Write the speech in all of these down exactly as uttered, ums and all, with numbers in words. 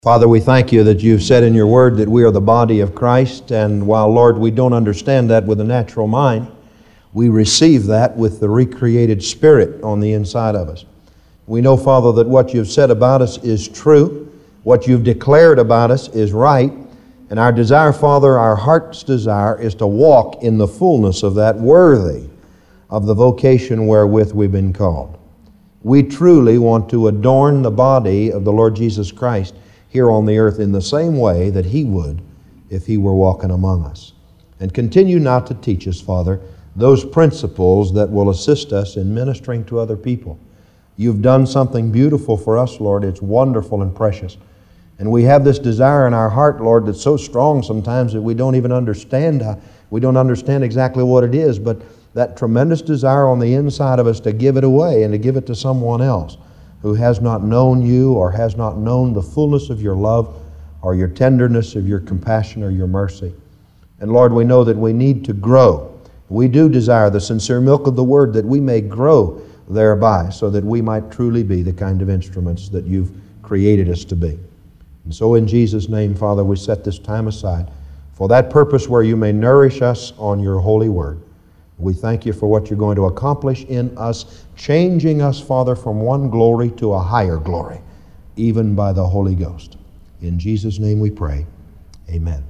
Father, we thank you that you've said in your word that we are the body of Christ, and while, Lord, we don't understand that with a natural mind, we receive that with the recreated spirit on the inside of us. We know, Father, that what you've said about us is true, what you've declared about us is right, and our desire, Father, our heart's desire is to walk in the fullness of that, worthy of the vocation wherewith we've been called. We truly want to adorn the body of the Lord Jesus Christ here on the earth in the same way that He would if He were walking among us. And continue now to teach us, Father, those principles that will assist us in ministering to other people. You've done something beautiful for us, Lord. It's wonderful and precious. And we have this desire in our heart, Lord, that's so strong sometimes that we don't even understand. How, we don't understand exactly what it is, but that tremendous desire on the inside of us to give it away and to give it to someone else who has not known you or has not known the fullness of your love or your tenderness, of your compassion or your mercy. And Lord, we know that we need to grow. We do desire the sincere milk of the Word, that we may grow thereby, so that we might truly be the kind of instruments that you've created us to be. And so in Jesus' name, Father, we set this time aside for that purpose where you may nourish us on your holy Word. We thank you for what you're going to accomplish in us, changing us, Father, from one glory to a higher glory, even by the Holy Ghost. In Jesus' name we pray. Amen.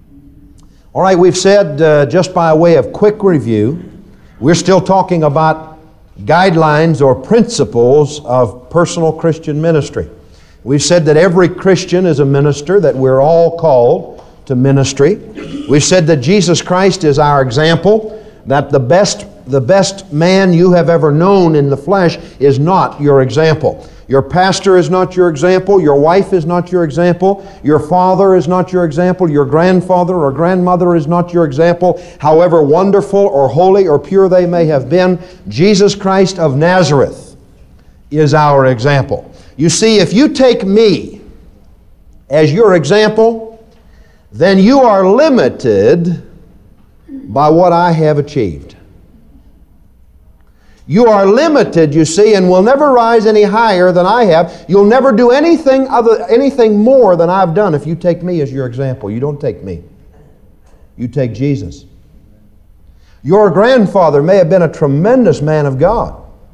All right, we've said, uh, just by way of quick review, we're still talking about guidelines or principles of personal Christian ministry. We've said that every Christian is a minister, that we're all called to ministry. We've said that Jesus Christ is our example, that the best, the best man you have ever known in the flesh is not your example. Your pastor is not your example. Your wife is not your example. Your father is not your example. Your grandfather or grandmother is not your example. However wonderful or holy or pure they may have been, Jesus Christ of Nazareth is our example. You see, if you take me as your example, then you are limited by what I have achieved. You are limited, you see, and will never rise any higher than I have. You'll never do anything other, anything more than I've done if you take me as your example. You don't take me. You take Jesus. Your grandfather may have been a tremendous man of God.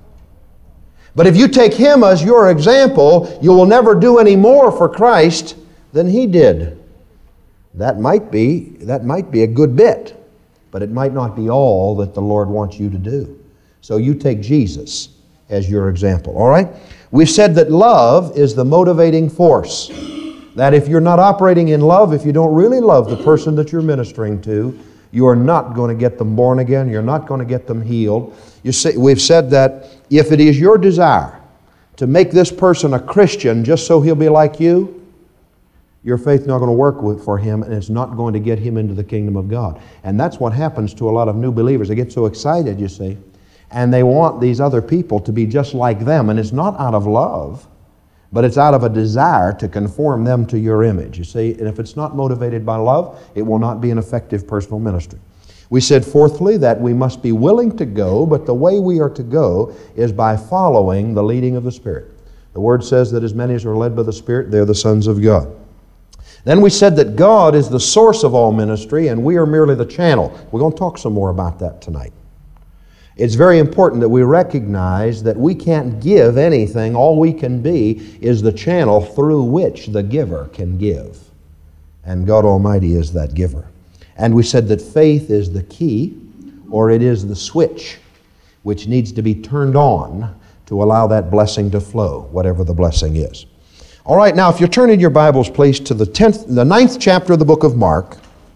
But if you take him as your example, you will never do any more for Christ than he did. That might be, that might be a good bit, but it might not be all that the Lord wants you to do. So you take Jesus as your example, all right? We've said that love is the motivating force. That if you're not operating in love, if you don't really love the person that you're ministering to, you are not going to get them born again. You're not going to get them healed. You see, we've said that if it is your desire to make this person a Christian just so he'll be like you, your faith's not going to work with, for him, and it's not going to get him into the kingdom of God. And that's what happens to a lot of new believers. They get so excited, you see, and they want these other people to be just like them. And it's not out of love, but it's out of a desire to conform them to your image, you see. And if it's not motivated by love, it will not be an effective personal ministry. We said, fourthly, that we must be willing to go, but the way we are to go is by following the leading of the Spirit. The Word says that as many as are led by the Spirit, they're the sons of God. Then we said that God is the source of all ministry, and we are merely the channel. We're going to talk some more about that tonight. It's very important that we recognize that we can't give anything. All we can be is the channel through which the giver can give. And God Almighty is that giver. And we said that faith is the key, or it is the switch, which needs to be turned on to allow that blessing to flow, whatever the blessing is. All right, now if you're turning your Bibles, please, to the tenth, the ninth chapter of the book of Mark,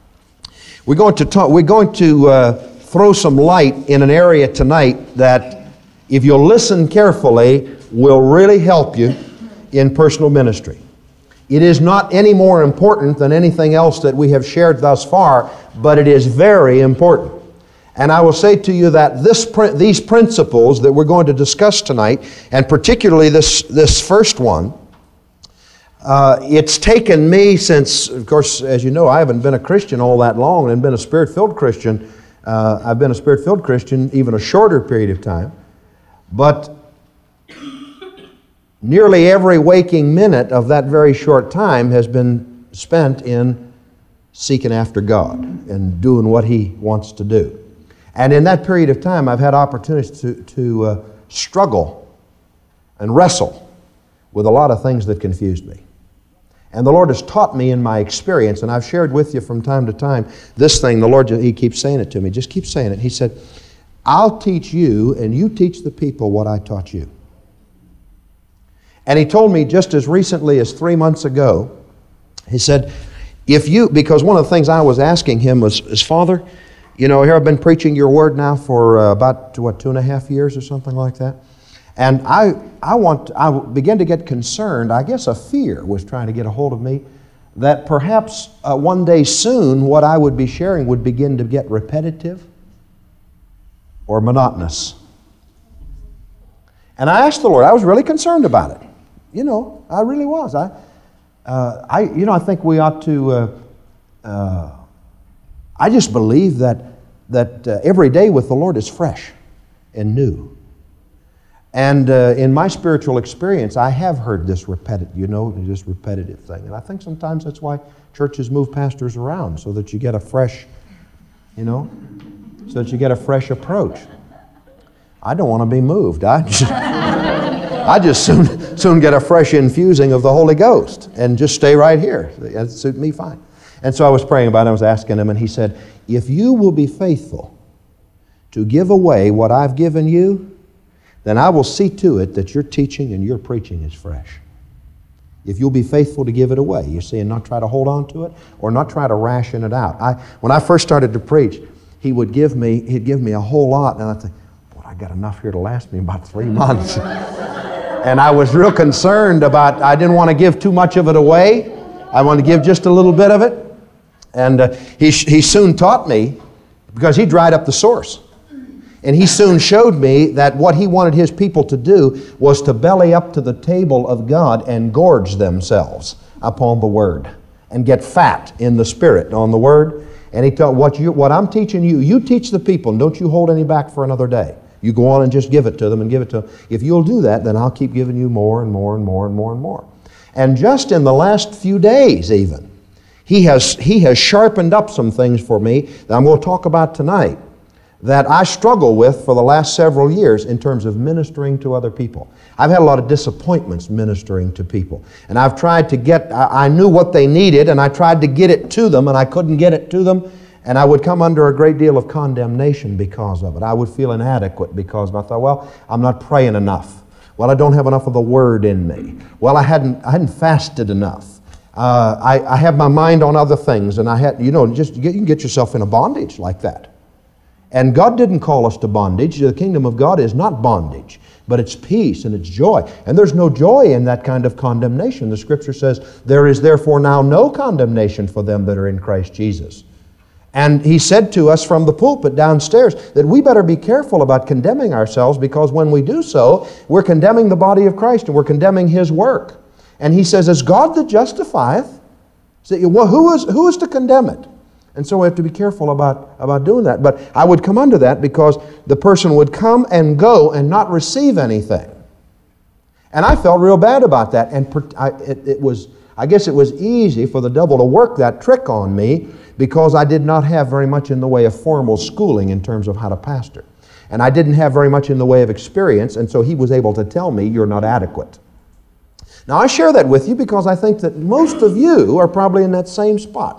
we're going to talk, we're going to uh, throw some light in an area tonight that, if you'll listen carefully, will really help you in personal ministry. It is not any more important than anything else that we have shared thus far, but it is very important. And I will say to you that this, these principles that we're going to discuss tonight, and particularly this, this first one, Uh, it's taken me since, of course, as you know, I haven't been a Christian all that long and been a Spirit-filled Christian. Uh, I've been a Spirit-filled Christian even a shorter period of time. But nearly every waking minute of that very short time has been spent in seeking after God and doing what He wants to do. And in that period of time, I've had opportunities to, to uh, struggle and wrestle with a lot of things that confused me. And the Lord has taught me in my experience, and I've shared with you from time to time this thing. The Lord, He keeps saying it to me. Just keep saying it. He said, I'll teach you, and you teach the people what I taught you. And He told me just as recently as three months ago, He said, if you, because one of the things I was asking Him was, is, Father, you know, here I've been preaching your word now for uh, about, what, two and a half years or something like that. And I, I want, I began to get concerned. I guess a fear was trying to get a hold of me that perhaps uh, one day soon what I would be sharing would begin to get repetitive or monotonous. And I asked the Lord. I was really concerned about it. You know, I really was. I, uh, I, you know, I think we ought to. Uh, uh, I just believe that that uh, every day with the Lord is fresh and new. And uh, in my spiritual experience, I have heard this repetitive, you know, this repetitive thing. And I think sometimes that's why churches move pastors around, so that you get a fresh, you know, so that you get a fresh approach. I don't want to be moved. I just, I just soon, soon get a fresh infusing of the Holy Ghost and just stay right here. That suit me fine. And so I was praying about it. I was asking Him, and He said, if you will be faithful to give away what I've given you, then I will see to it that your teaching and your preaching is fresh. If you'll be faithful to give it away, you see, and not try to hold on to it or not try to ration it out. I, when I first started to preach, he would give me, he'd give me a whole lot, and I'd think, boy, I got enough here to last me about three months. And I was real concerned about, I didn't want to give too much of it away. I wanted to give just a little bit of it. And uh, he, he soon taught me, because he dried up the source. And he soon showed me that what he wanted his people to do was to belly up to the table of God and gorge themselves upon the Word and get fat in the Spirit on the Word. And he taught, what you, what I'm teaching you, you teach the people, and don't you hold any back for another day. You go on and just give it to them and give it to them. If you'll do that, then I'll keep giving you more and more and more and more and more. And just in the last few days even, he has, he has sharpened up some things for me that I'm going to talk about tonight, that I struggle with for the last several years in terms of ministering to other people. I've had a lot of disappointments ministering to people. And I've tried to get, I, I knew what they needed, and I tried to get it to them, and I couldn't get it to them, and I would come under a great deal of condemnation because of it. I would feel inadequate because I thought, well, I'm not praying enough. Well, I don't have enough of the Word in me. Well, I hadn't, I hadn't fasted enough. Uh, I, I have my mind on other things, and I had, you know, just you can get yourself in a bondage like that. And God didn't call us to bondage. The kingdom of God is not bondage, but it's peace and it's joy. And there's no joy in that kind of condemnation. The Scripture says, there is therefore now no condemnation for them that are in Christ Jesus. And He said to us from the pulpit downstairs that we better be careful about condemning ourselves, because when we do so, we're condemning the body of Christ and we're condemning His work. And He says, is God that justifieth? So, well, who is, who is to condemn it? And so we have to be careful about, about doing that. But I would come under that because the person would come and go and not receive anything. And I felt real bad about that. And I, it, it was, I guess it was easy for the devil to work that trick on me, because I did not have very much in the way of formal schooling in terms of how to pastor. And I didn't have very much in the way of experience, and so he was able to tell me, you're not adequate. Now I share that with you because I think that most of you are probably in that same spot.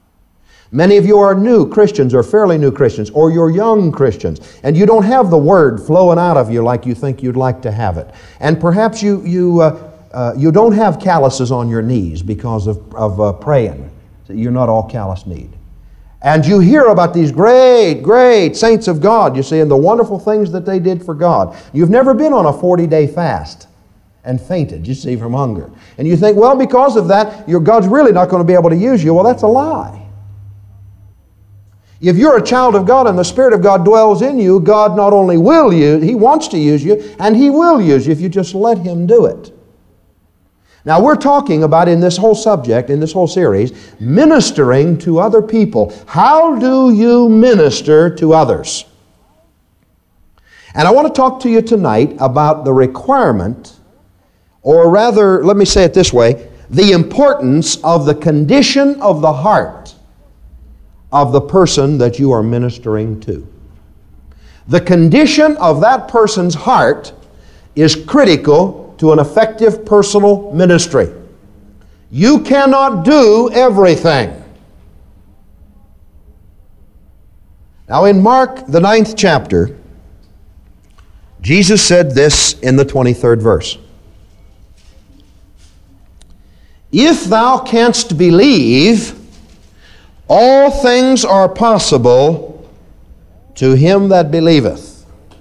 Many of you are new Christians or fairly new Christians, or you're young Christians, and you don't have the Word flowing out of you like you think you'd like to have it. And perhaps you you uh, uh, you don't have calluses on your knees because of, of uh, praying. You're not all callous need. And you hear about these great, great saints of God, you see, and the wonderful things that they did for God. You've never been on a forty-day fast and fainted, you see, from hunger. And you think, well, because of that, your God's really not going to be able to use you. Well, that's a lie. If you're a child of God and the Spirit of God dwells in you, God not only will use, He wants to use you, and He will use you if you just let Him do it. Now, we're talking about, in this whole subject, in this whole series, ministering to other people. How do you minister to others? And I want to talk to you tonight about the requirement Or rather, let me say it this way, the importance of the condition of the heart of the person that you are ministering to. The condition of that person's heart is critical to an effective personal ministry. You cannot do everything. Now in Mark, the ninth chapter, Jesus said this in the twenty-third verse. If thou canst believe, all things are possible to him that believeth.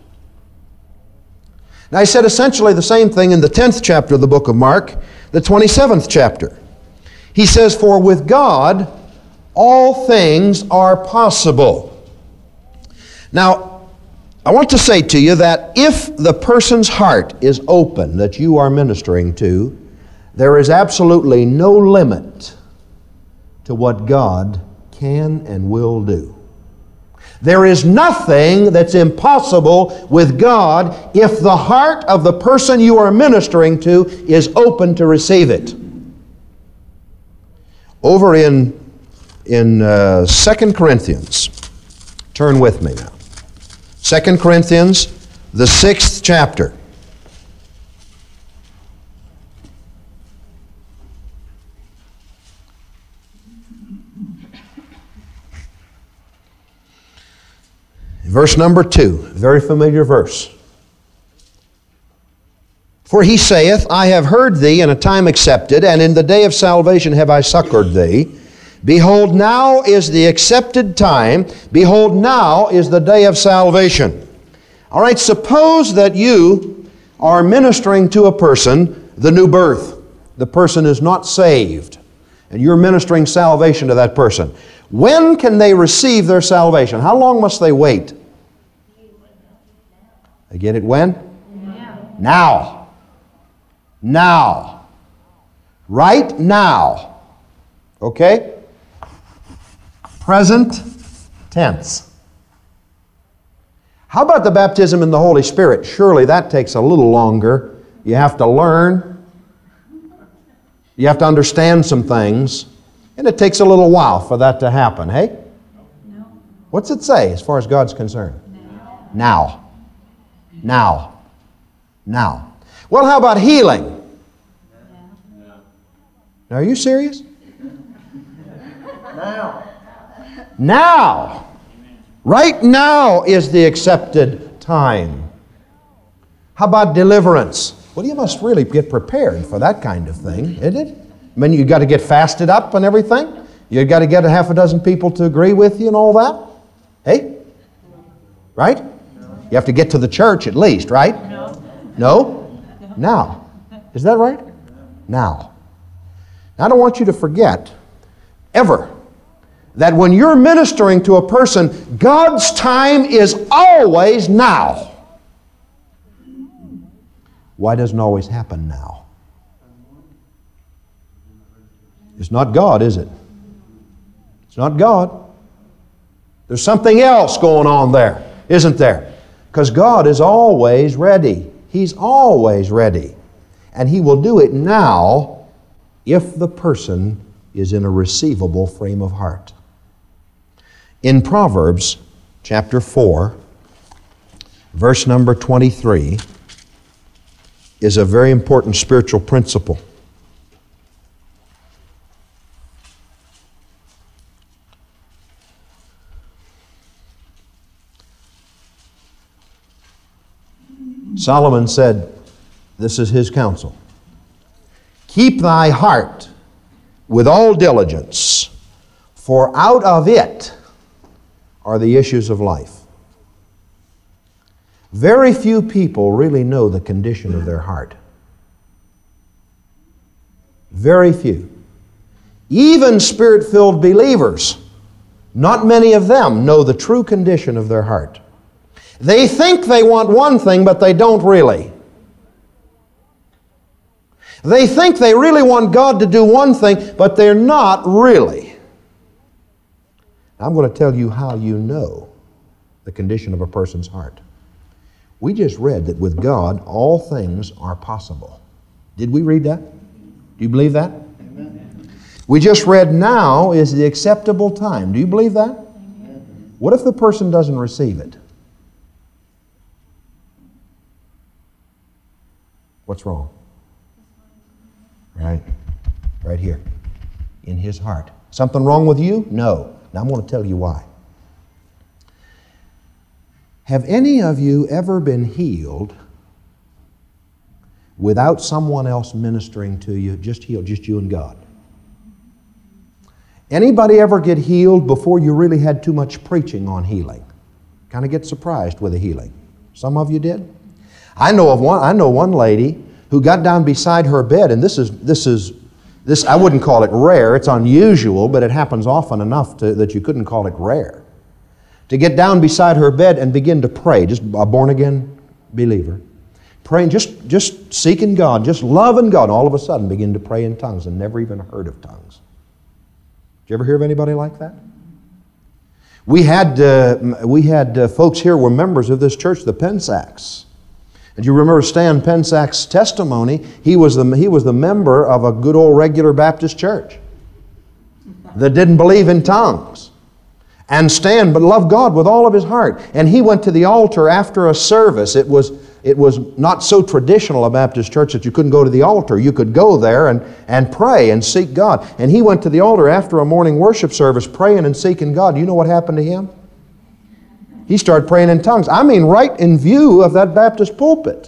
Now he said essentially the same thing in the tenth chapter of the book of Mark, the twenty-seventh chapter. He says, for with God all things are possible. Now, I want to say to you that if the person's heart is open that you are ministering to, there is absolutely no limit to what God can and will do. There is nothing that's impossible with God if the heart of the person you are ministering to is open to receive it. Over in, in uh, Second Corinthians, turn with me now. Second Corinthians, the sixth chapter. Verse number two, very familiar verse. For he saith, I have heard thee in a time accepted, and in the day of salvation have I succored thee. Behold, now is the accepted time. Behold, now is the day of salvation. All right, suppose that you are ministering to a person the new birth. The person is not saved, and you're ministering salvation to that person. When can they receive their salvation? How long must they wait? They get it when? Now. Now. Now. Right now. Okay? Present tense. How about the baptism in the Holy Spirit? Surely that takes a little longer. You have to learn. You have to understand some things. And it takes a little while for that to happen, hey? No. What's it say as far as God's concerned? Now. Now. Now. Now. Well, how about healing? No. Now, are you serious? Now. Now. Right now is the accepted time. How about deliverance? Well, you must really get prepared for that kind of thing, isn't it? I mean, you've got to get fasted up and everything. You've got to get a half a dozen people to agree with you and all that. Hey? Right? No. You have to get to the church at least, right? No. No? Now. Is that right? Now. Now, I don't want you to forget, ever, that when you're ministering to a person, God's time is always now. Why doesn't it always happen now? It's not God, is it? It's not God. There's something else going on there, isn't there? Because God is always ready. He's always ready. And He will do it now if the person is in a receivable frame of heart. In Proverbs chapter four, verse number twenty-three, is a very important spiritual principle. Solomon said, this is his counsel, keep thy heart with all diligence, for out of it are the issues of life. Very few people really know the condition of their heart. Very few. Even Spirit-filled believers, not many of them know the true condition of their heart. They think they want one thing, but they don't really. They think they really want God to do one thing, but they're not really. I'm going to tell you how you know the condition of a person's heart. We just read that with God, all things are possible. Did we read that? Do you believe that? Amen. We just read, now is the acceptable time. Do you believe that? Amen. What if the person doesn't receive it? What's wrong? Right. Right here. In his heart. Something wrong with you? No. Now I'm going to tell you why. Have any of you ever been healed without someone else ministering to you? Just healed, just you and God. Anybody ever get healed before you really had too much preaching on healing? Kind of get surprised with a healing. Some of you did. I know of one. I know one lady who got down beside her bed, and this is this is this. I wouldn't call it rare. It's unusual, but it happens often enough to, that you couldn't call it rare. To get down beside her bed and begin to pray, just a born again believer, praying, just just seeking God, just loving God. All of a sudden, begin to pray in tongues, and never even heard of tongues. Did you ever hear of anybody like that? We had uh, we had uh, folks here who were members of this church, the Pensacks. And you remember Stan Pensack's testimony? He was the he was the member of a good old regular Baptist church that didn't believe in tongues. And Stan but loved God with all of his heart. And he went to the altar after a service. It was it was not so traditional a Baptist church that you couldn't go to the altar. You could go there and, and pray and seek God. And he went to the altar after a morning worship service praying and seeking God. You know what happened to him? He started praying in tongues. I mean, right in view of that Baptist pulpit.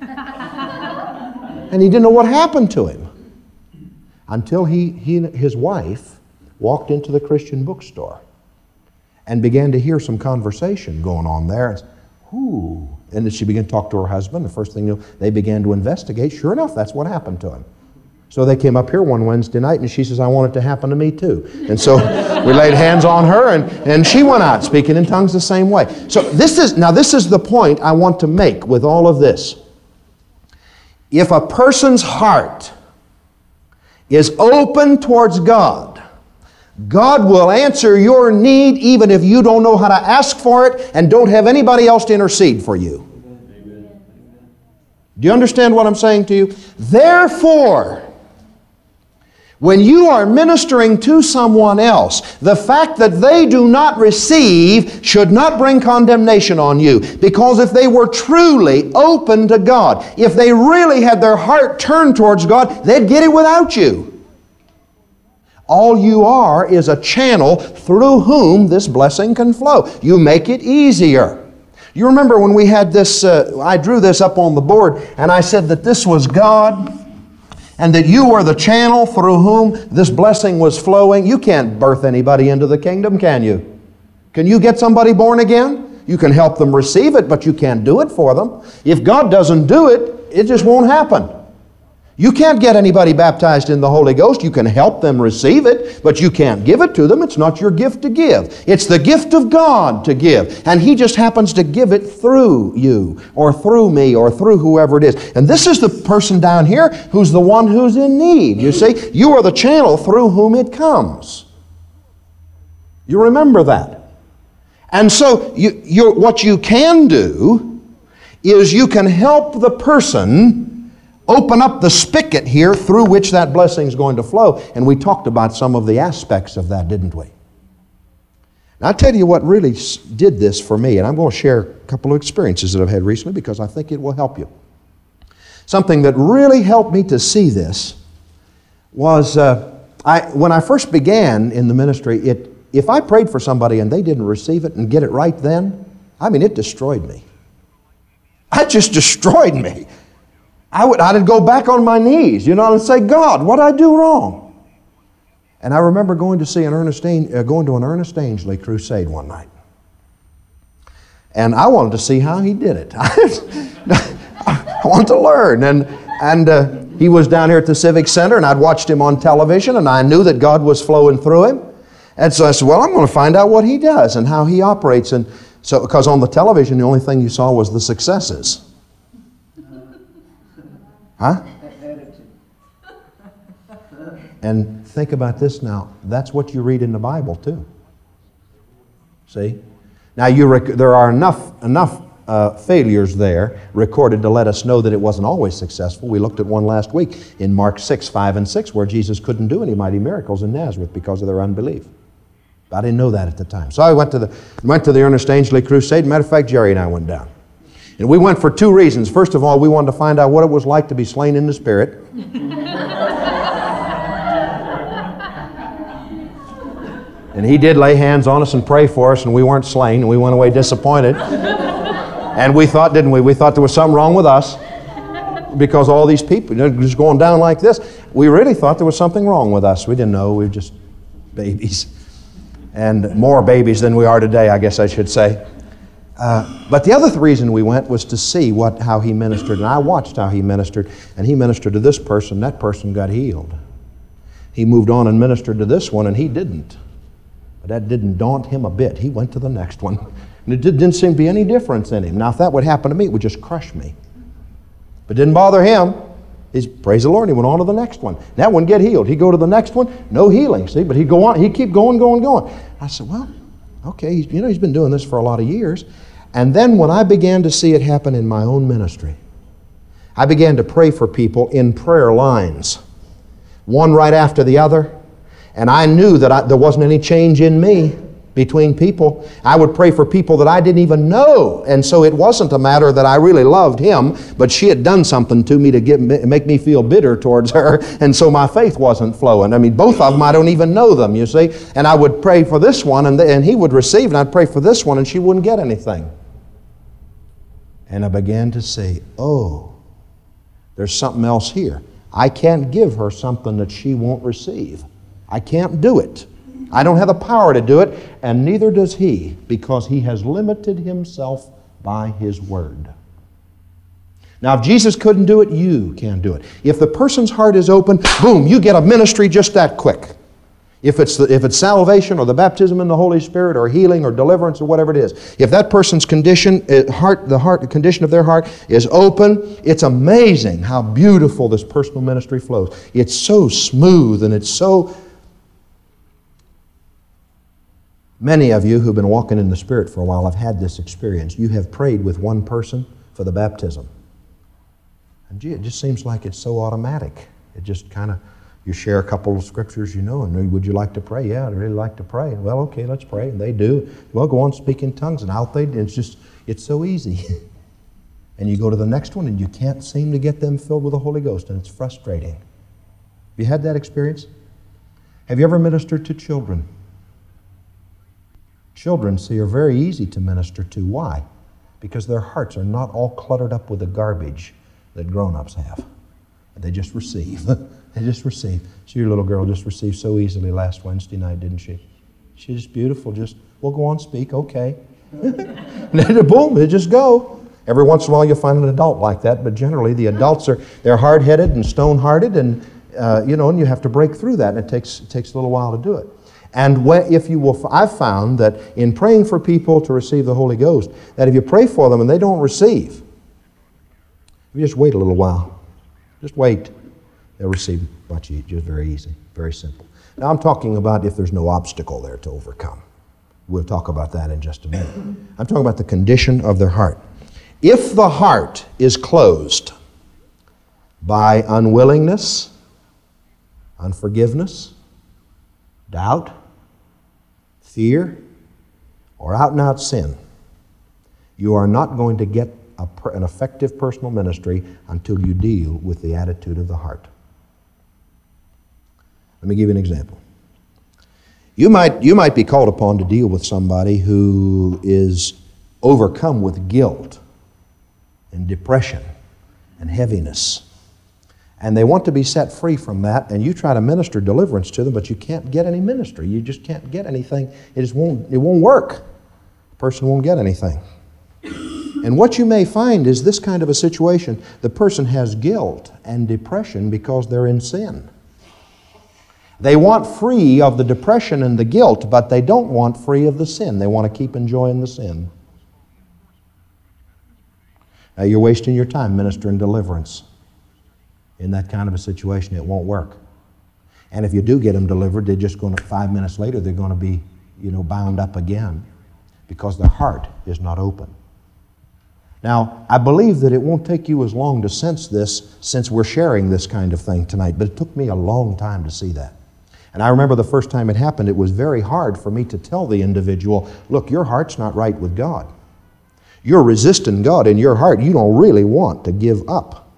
And he didn't know what happened to him until he, he and his wife walked into the Christian bookstore and began to hear some conversation going on there. And, Ooh. And then she began to talk to her husband. The first thing you know, they began to investigate. Sure enough, that's what happened to him. So they came up here one Wednesday night, and she says, I want it to happen to me too. And so we laid hands on her, and, and she went out speaking in tongues the same way. So this is, now this is the point I want to make with all of this. If a person's heart is open towards God, God will answer your need even if you don't know how to ask for it and don't have anybody else to intercede for you. Amen. Do you understand what I'm saying to you? Therefore, when you are ministering to someone else, the fact that they do not receive should not bring condemnation on you. Because if they were truly open to God, if they really had their heart turned towards God, they'd get it without you. All you are is a channel through whom this blessing can flow. You make it easier. You remember when we had this, uh, I drew this up on the board, and I said that this was God, and that you were the channel through whom this blessing was flowing. You can't birth anybody into the kingdom, can you? Can you get somebody born again? You can help them receive it, but you can't do it for them. If God doesn't do it, it just won't happen. You can't get anybody baptized in the Holy Ghost. You can help them receive it, but you can't give it to them. It's not your gift to give. It's the gift of God to give. And He just happens to give it through you, or through me, or through whoever it is. And this is the person down here who's the one who's in need. You see, you are the channel through whom it comes. You remember that. And so you, you're, what you can do is you can help the person open up the spigot here through which that blessing is going to flow. And we talked about some of the aspects of that, didn't we? Now, I'll tell you what really did this for me, and I'm going to share a couple of experiences that I've had recently because I think it will help you. Something that really helped me to see this was uh, I, when I first began in the ministry, it, if I prayed for somebody and they didn't receive it and get it right then, I mean, it destroyed me. It just destroyed me. I would, I'd go back on my knees, you know, and say, God, what did I do wrong? And I remember going to see an Ernest, uh, going to an Ernest Angley crusade one night. And I wanted to see how he did it. I wanted to learn. And, and uh, he was down here at the Civic Center, and I'd watched him on television, and I knew that God was flowing through him. And so I said, well, I'm going to find out what he does and how he operates. And so, because on the television, the only thing you saw was the successes. Huh? And think about this now. That's what you read in the Bible too. See? Now you rec- there are enough enough uh, failures there recorded to let us know that it wasn't always successful. We looked at one last week in Mark six, five and six, where Jesus couldn't do any mighty miracles in Nazareth because of their unbelief. I didn't know that at the time. So I went to the, went to the Ernest Angley Crusade. Matter of fact, Jerry and I went down. And we went for two reasons. First of all, we wanted to find out what it was like to be slain in the Spirit. And he did lay hands on us and pray for us, and we weren't slain, and we went away disappointed. And we thought, didn't we? We thought there was something wrong with us because all these people, you know, just going down like this. We really thought there was something wrong with us. We didn't know. We were just babies. And more babies than we are today, I guess I should say. Uh, but the other th- reason we went was to see what how he ministered. And I watched how he ministered. And he ministered to this person. That person got healed. He moved on and ministered to this one, and he didn't. But that didn't daunt him a bit. He went to the next one. And it didn't seem to be any difference in him. Now, if that would happen to me, it would just crush me. But it didn't bother him. He's, praise the Lord, he went on to the next one. That one get healed. He'd go to the next one, no healing, see? But he'd go on, he'd keep going, going, going. I said, well, okay, he's, you know, he's been doing this for a lot of years. And then when I began to see it happen in my own ministry, I began to pray for people in prayer lines, one right after the other. And I knew that I, there wasn't any change in me between people. I would pray for people that I didn't even know. And so it wasn't a matter that I really loved him, but she had done something to me to get, make me feel bitter towards her, and so my faith wasn't flowing. I mean, both of them, I don't even know them, you see. And I would pray for this one, and, the, and he would receive, and I'd pray for this one, and she wouldn't get anything. And I began to say, oh, there's something else here. I can't give her something that she won't receive. I can't do it. I don't have the power to do it, and neither does he, because he has limited himself by his word. Now, if Jesus couldn't do it, you can do it. If the person's heart is open, boom, you get a ministry just that quick. If it's, the, if it's salvation or the baptism in the Holy Spirit or healing or deliverance or whatever it is, if that person's condition, uh, heart, the heart, the condition of their heart is open, it's amazing how beautiful this personal ministry flows. It's so smooth and it's so... Many of you who've been walking in the Spirit for a while have had this experience. You have prayed with one person for the baptism. And gee, it just seems like it's so automatic. It just kind of, you share a couple of scriptures you know, and would you like to pray? Yeah, I'd really like to pray. Well, okay, let's pray. And they do. Well, go on, speak in tongues. And out they, it's just, it's so easy. And you go to the next one and you can't seem to get them filled with the Holy Ghost, and it's frustrating. Have you had that experience? Have you ever ministered to children? Children, see, are very easy to minister to. Why? Because their hearts are not all cluttered up with the garbage that grown-ups have. They just receive. They just receive. So your little girl just received so easily last Wednesday night, didn't she? She's just beautiful. Just, well, go on, speak, okay. And then, boom, they just go. Every once in a while you'll find an adult like that, but generally the adults are, they're hard-headed and stone-hearted, and, uh, you know, and you have to break through that, and it takes, it takes a little while to do it. And when, if you will, I've found that in praying for people to receive the Holy Ghost, that if you pray for them and they don't receive, you just wait a little while. Just wait. They'll receive much easier, just very easy, very simple. Now I'm talking about if there's no obstacle there to overcome. We'll talk about that in just a minute. I'm talking about the condition of their heart. If the heart is closed by unwillingness, unforgiveness, doubt, fear, or out-and-out sin, you are not going to get a, an effective personal ministry until you deal with the attitude of the heart. Let me give you an example. You might, you might be called upon to deal with somebody who is overcome with guilt and depression and heaviness. And they want to be set free from that, and you try to minister deliverance to them, but you can't get any ministry. You just can't get anything. It just won't, it won't work. The person won't get anything. And what you may find is this kind of a situation. The person has guilt and depression because they're in sin. They want free of the depression and the guilt, but they don't want free of the sin. They want to keep enjoying the sin. Now you're wasting your time ministering deliverance. In that kind of a situation, it won't work. And if you do get them delivered, they're just going to, five minutes later, they're going to be, you know, bound up again because their heart is not open. Now, I believe that it won't take you as long to sense this since we're sharing this kind of thing tonight, but it took me a long time to see that. And I remember the first time it happened, it was very hard for me to tell the individual, look, your heart's not right with God. You're resisting God in your heart. You don't really want to give up.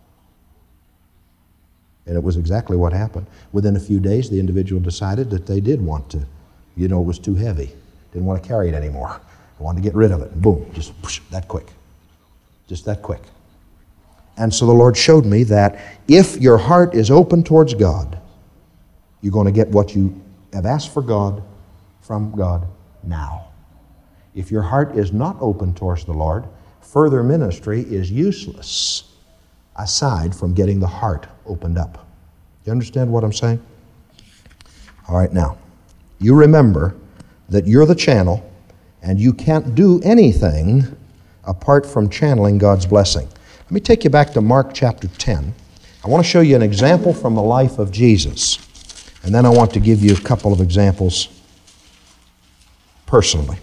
And it was exactly what happened. Within a few days, the individual decided that they did want to. You know, it was too heavy. Didn't want to carry it anymore. Wanted to get rid of it. Boom, just whoosh, that quick. Just that quick. And so the Lord showed me that if your heart is open towards God, you're going to get what you have asked for God from God now. If your heart is not open towards the Lord, further ministry is useless aside from getting the heart opened up. You understand what I'm saying? All right, now, you remember that you're the channel and you can't do anything apart from channeling God's blessing. Let me take you back to Mark chapter ten. I want to show you an example from the life of Jesus. And then I want to give you a couple of examples personally.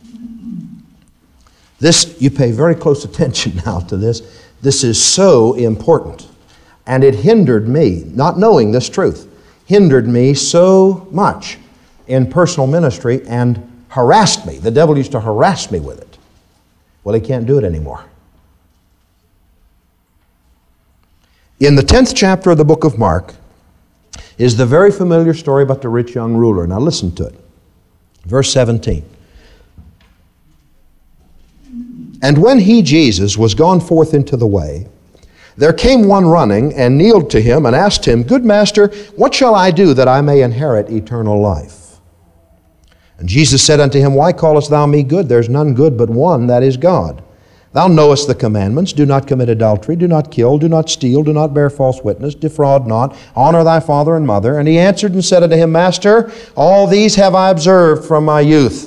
This, you pay very close attention now to this. This is so important. And it hindered me, not knowing this truth, hindered me so much in personal ministry and harassed me. The devil used to harass me with it. Well, he can't do it anymore. In the tenth chapter of the book of Mark is the very familiar story about the rich young ruler. Now listen to it. Verse seventeen. And when he, Jesus, was gone forth into the way, there came one running and kneeled to him and asked him, Good master, what shall I do that I may inherit eternal life? And Jesus said unto him, Why callest thou me good? There's none good but one, that is God. Thou knowest the commandments, do not commit adultery, do not kill, do not steal, do not bear false witness, defraud not, honor thy father and mother. And he answered and said unto him, Master, all these have I observed from my youth.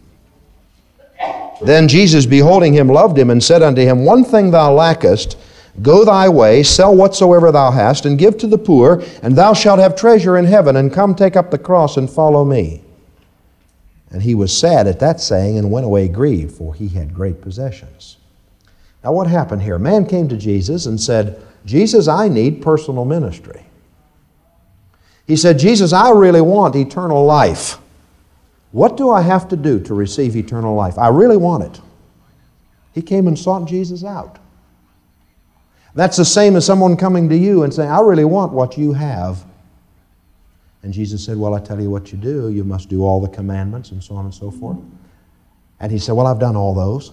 Then Jesus, beholding him, loved him, and said unto him, One thing thou lackest, go thy way, sell whatsoever thou hast, and give to the poor, and thou shalt have treasure in heaven, and come take up the cross and follow me. And he was sad at that saying, and went away grieved, for he had great possessions. Now what happened here? A man came to Jesus and said, Jesus, I need personal ministry. He said, Jesus, I really want eternal life. What do I have to do to receive eternal life? I really want it. He came and sought Jesus out. That's the same as someone coming to you and saying, I really want what you have. And Jesus said, well, I tell you what you do. You must do all the commandments and so on and so forth. And he said, well, I've done all those.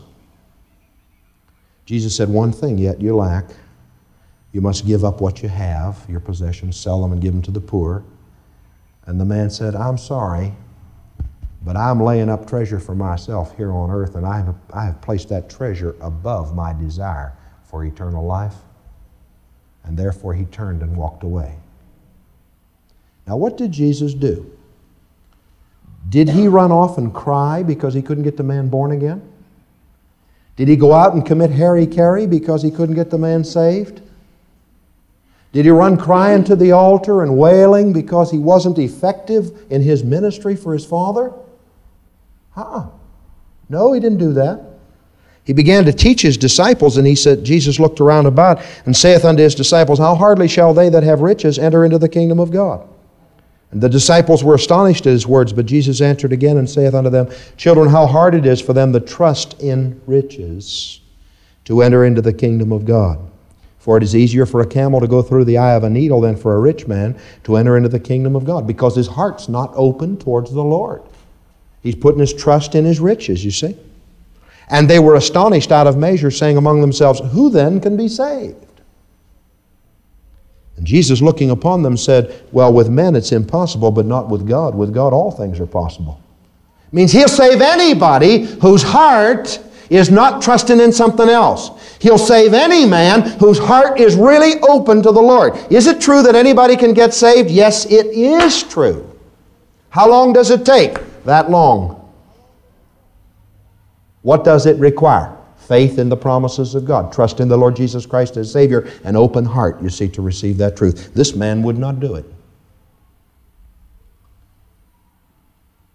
Jesus said, one thing yet you lack. You must give up what you have, your possessions, sell them and give them to the poor. And the man said, I'm sorry, but I'm laying up treasure for myself here on earth, and I have, I have placed that treasure above my desire for eternal life. And therefore he turned and walked away. Now what did Jesus do? Did he run off and cry because he couldn't get the man born again? Did he go out and commit hara-kiri because he couldn't get the man saved? Did he run crying to the altar and wailing because he wasn't effective in his ministry for his Father? Uh-uh. No, he didn't do that. He began to teach his disciples, and he said, Jesus looked around about and saith unto his disciples, How hardly shall they that have riches enter into the kingdom of God? And the disciples were astonished at his words, but Jesus answered again and saith unto them, Children, how hard it is for them that trust in riches to enter into the kingdom of God. For it is easier for a camel to go through the eye of a needle than for a rich man to enter into the kingdom of God, because his heart's not open towards the Lord. He's putting his trust in his riches, you see. And they were astonished out of measure, saying among themselves, Who then can be saved? And Jesus, looking upon them, said, Well, with men it's impossible, but not with God. With God all things are possible. It means he'll save anybody whose heart is not trusting in something else. He'll save any man whose heart is really open to the Lord. Is it true that anybody can get saved? Yes, it is true. How long does it take? That long. What does it require? Faith in the promises of God. Trust in the Lord Jesus Christ as Savior. An open heart, you see, to receive that truth. This man would not do it.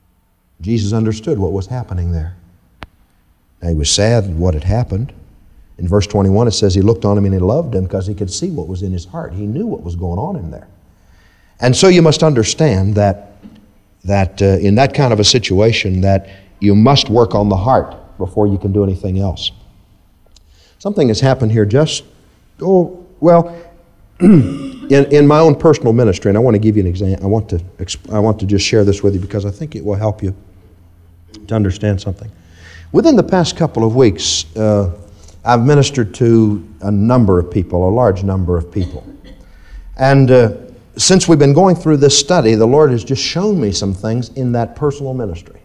Jesus understood what was happening there. Now, he was sad at what had happened, In verse twenty-one, it says he looked on him and he loved him because he could see what was in his heart. He knew what was going on in there. And so you must understand that, that uh, in that kind of a situation, that you must work on the heart before you can do anything else. Something has happened here just, oh, well, in, in my own personal ministry, and I want to give you an example. I want to, I want to just share this with you because I think it will help you to understand something. Within the past couple of weeks, uh, I've ministered to a number of people, a large number of people. And uh, since we've been going through this study, the Lord has just shown me some things in that personal ministry.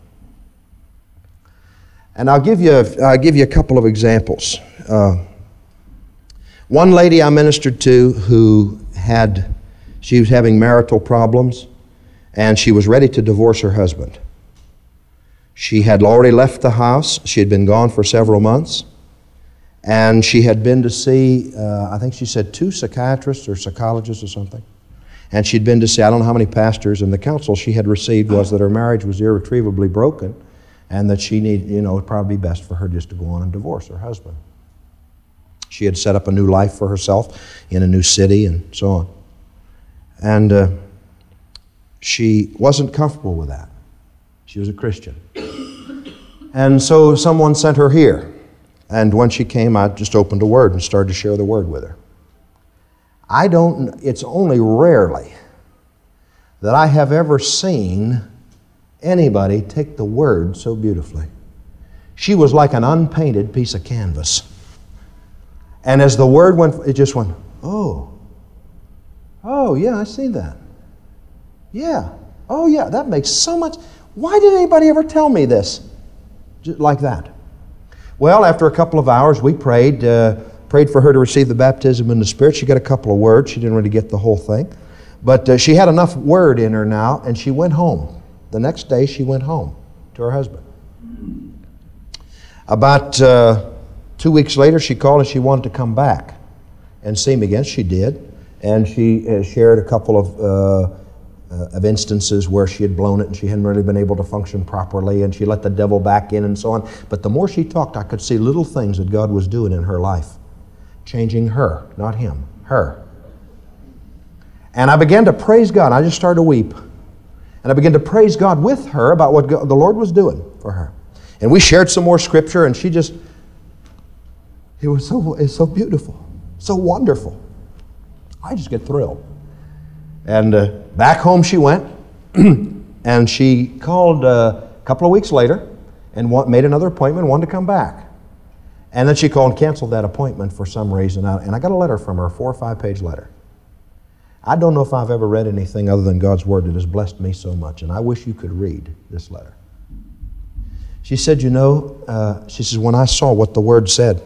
And I'll give you, I'll give you a couple of examples. Uh, one lady I ministered to who had, she was having marital problems, and she was ready to divorce her husband. She had already left the house. She had been gone for several months. And she had been to see, uh, I think she said two psychiatrists or psychologists or something. And she'd been to see, I don't know how many pastors, and the counsel she had received was that her marriage was irretrievably broken and that she need, you know, it would probably be best for her just to go on and divorce her husband. She had set up a new life for herself in a new city and so on. And uh, she wasn't comfortable with that. She was a Christian. And so someone sent her here. And when she came, I just opened a word and started to share the word with her. I don't, it's only rarely that I have ever seen anybody take the word so beautifully. She was like an unpainted piece of canvas. And as the word went, it just went, oh, oh yeah, I see that. Yeah, oh yeah, that makes so much, why did anybody ever tell me this? Just like that. Well, after a couple of hours, we prayed, uh, prayed for her to receive the baptism in the Spirit. She got a couple of words. She didn't really get the whole thing. But uh, she had enough word in her now, and she went home. The next day, she went home to her husband. About uh, two weeks later, she called and she wanted to come back and see me again. She did. And she uh, shared a couple of uh, Uh, of instances where she had blown it and she hadn't really been able to function properly, and she let the devil back in and so on. But the more she talked, I could see little things that God was doing in her life, changing her, not him, her. And I began to praise God. I just started to weep. And I began to praise God with her about what God, the Lord was doing for her. And we shared some more scripture, and she just, it was so, it's so beautiful, so wonderful. I just get thrilled. And uh, back home she went, and she called uh, a couple of weeks later and want, made another appointment, wanted to come back. And then she called and canceled that appointment for some reason. And I got a letter from her, a four or five page letter. I don't know if I've ever read anything other than God's Word that has blessed me so much, and I wish you could read this letter. She said, you know, uh, she says, when I saw what the Word said,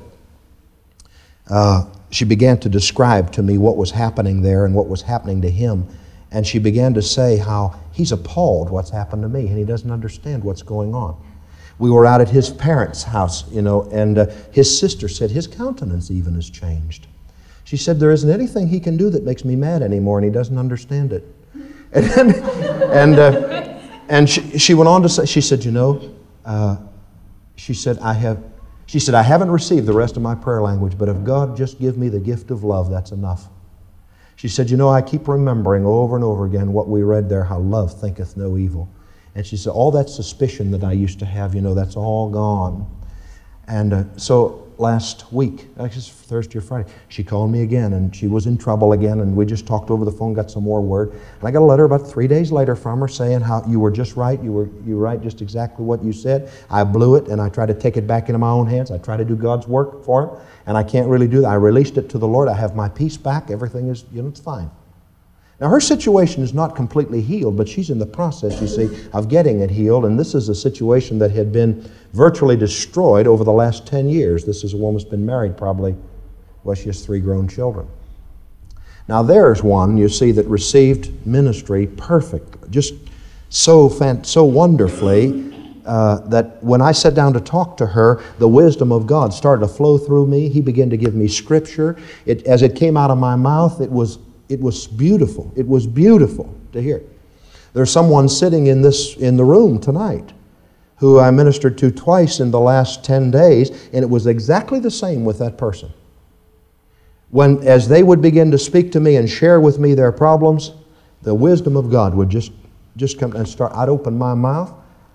uh, she began to describe to me what was happening there and what was happening to him. And she began to say how he's appalled what's happened to me and he doesn't understand what's going on. We were out at his parents' house, you know, and uh, his sister said his countenance even has changed. She said, there isn't anything he can do that makes me mad anymore, and he doesn't understand it. And then, and, uh, and she, she went on to say, she said, you know, uh, she said, I have, She said, I haven't received the rest of my prayer language, but if God just give me the gift of love, that's enough. She said, you know, I keep remembering over and over again what we read there, how love thinketh no evil. And she said, all that suspicion that I used to have, you know, that's all gone. And uh, so last week, actually Thursday or Friday, she called me again, and she was in trouble again, and we just talked over the phone, got some more word. And I got a letter about three days later from her saying how you were just right, you were you were right just exactly what you said. I blew it, and I tried to take it back into my own hands. I tried to do God's work for him, and I can't really do that. I released it to the Lord. I have my peace back. Everything is, you know, it's fine. Now, her situation is not completely healed, but she's in the process, you see, of getting it healed, and this is a situation that had been virtually destroyed over the last ten years. This is a woman who's been married probably, well, she has three grown children. Now, there's one, you see, that received ministry perfect, just so fan- so wonderfully, uh, that when I sat down to talk to her, the wisdom of God started to flow through me. He began to give me scripture. It, as it came out of my mouth, it was It was beautiful. It was beautiful to hear. There's someone sitting in this in the room tonight who I ministered to twice in the last ten days, and it was exactly the same with that person. When, as they would begin to speak to me and share with me their problems, the wisdom of God would just, just come and start. I'd open my mouth.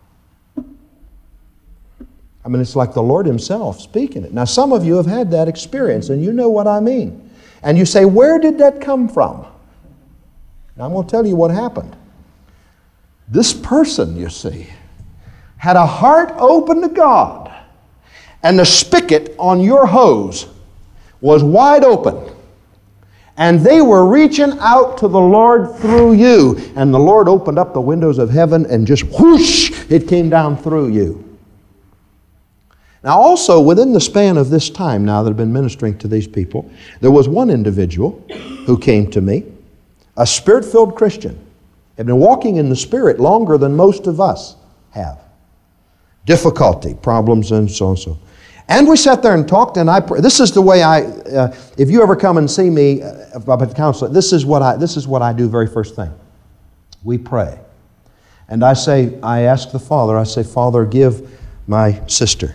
I mean, it's like the Lord Himself speaking it. Now, some of you have had that experience, and you know what I mean. And you say, where did that come from? Now, I'm going to tell you what happened. This person, you see, had a heart open to God, and the spigot on your hose was wide open. And they were reaching out to the Lord through you. And the Lord opened up the windows of heaven and just whoosh, it came down through you. Now also, within the span of this time now that I've been ministering to these people, there was one individual who came to me, a Spirit-filled Christian, had been walking in the Spirit longer than most of us have. Difficulty, problems, and so and so. And we sat there and talked, and I. This is the way I. Uh, if you ever come and see me uh, about the counselor, this is what I. This is what I do. Very first thing, we pray, and I say, I ask the Father. I say, Father, give my sister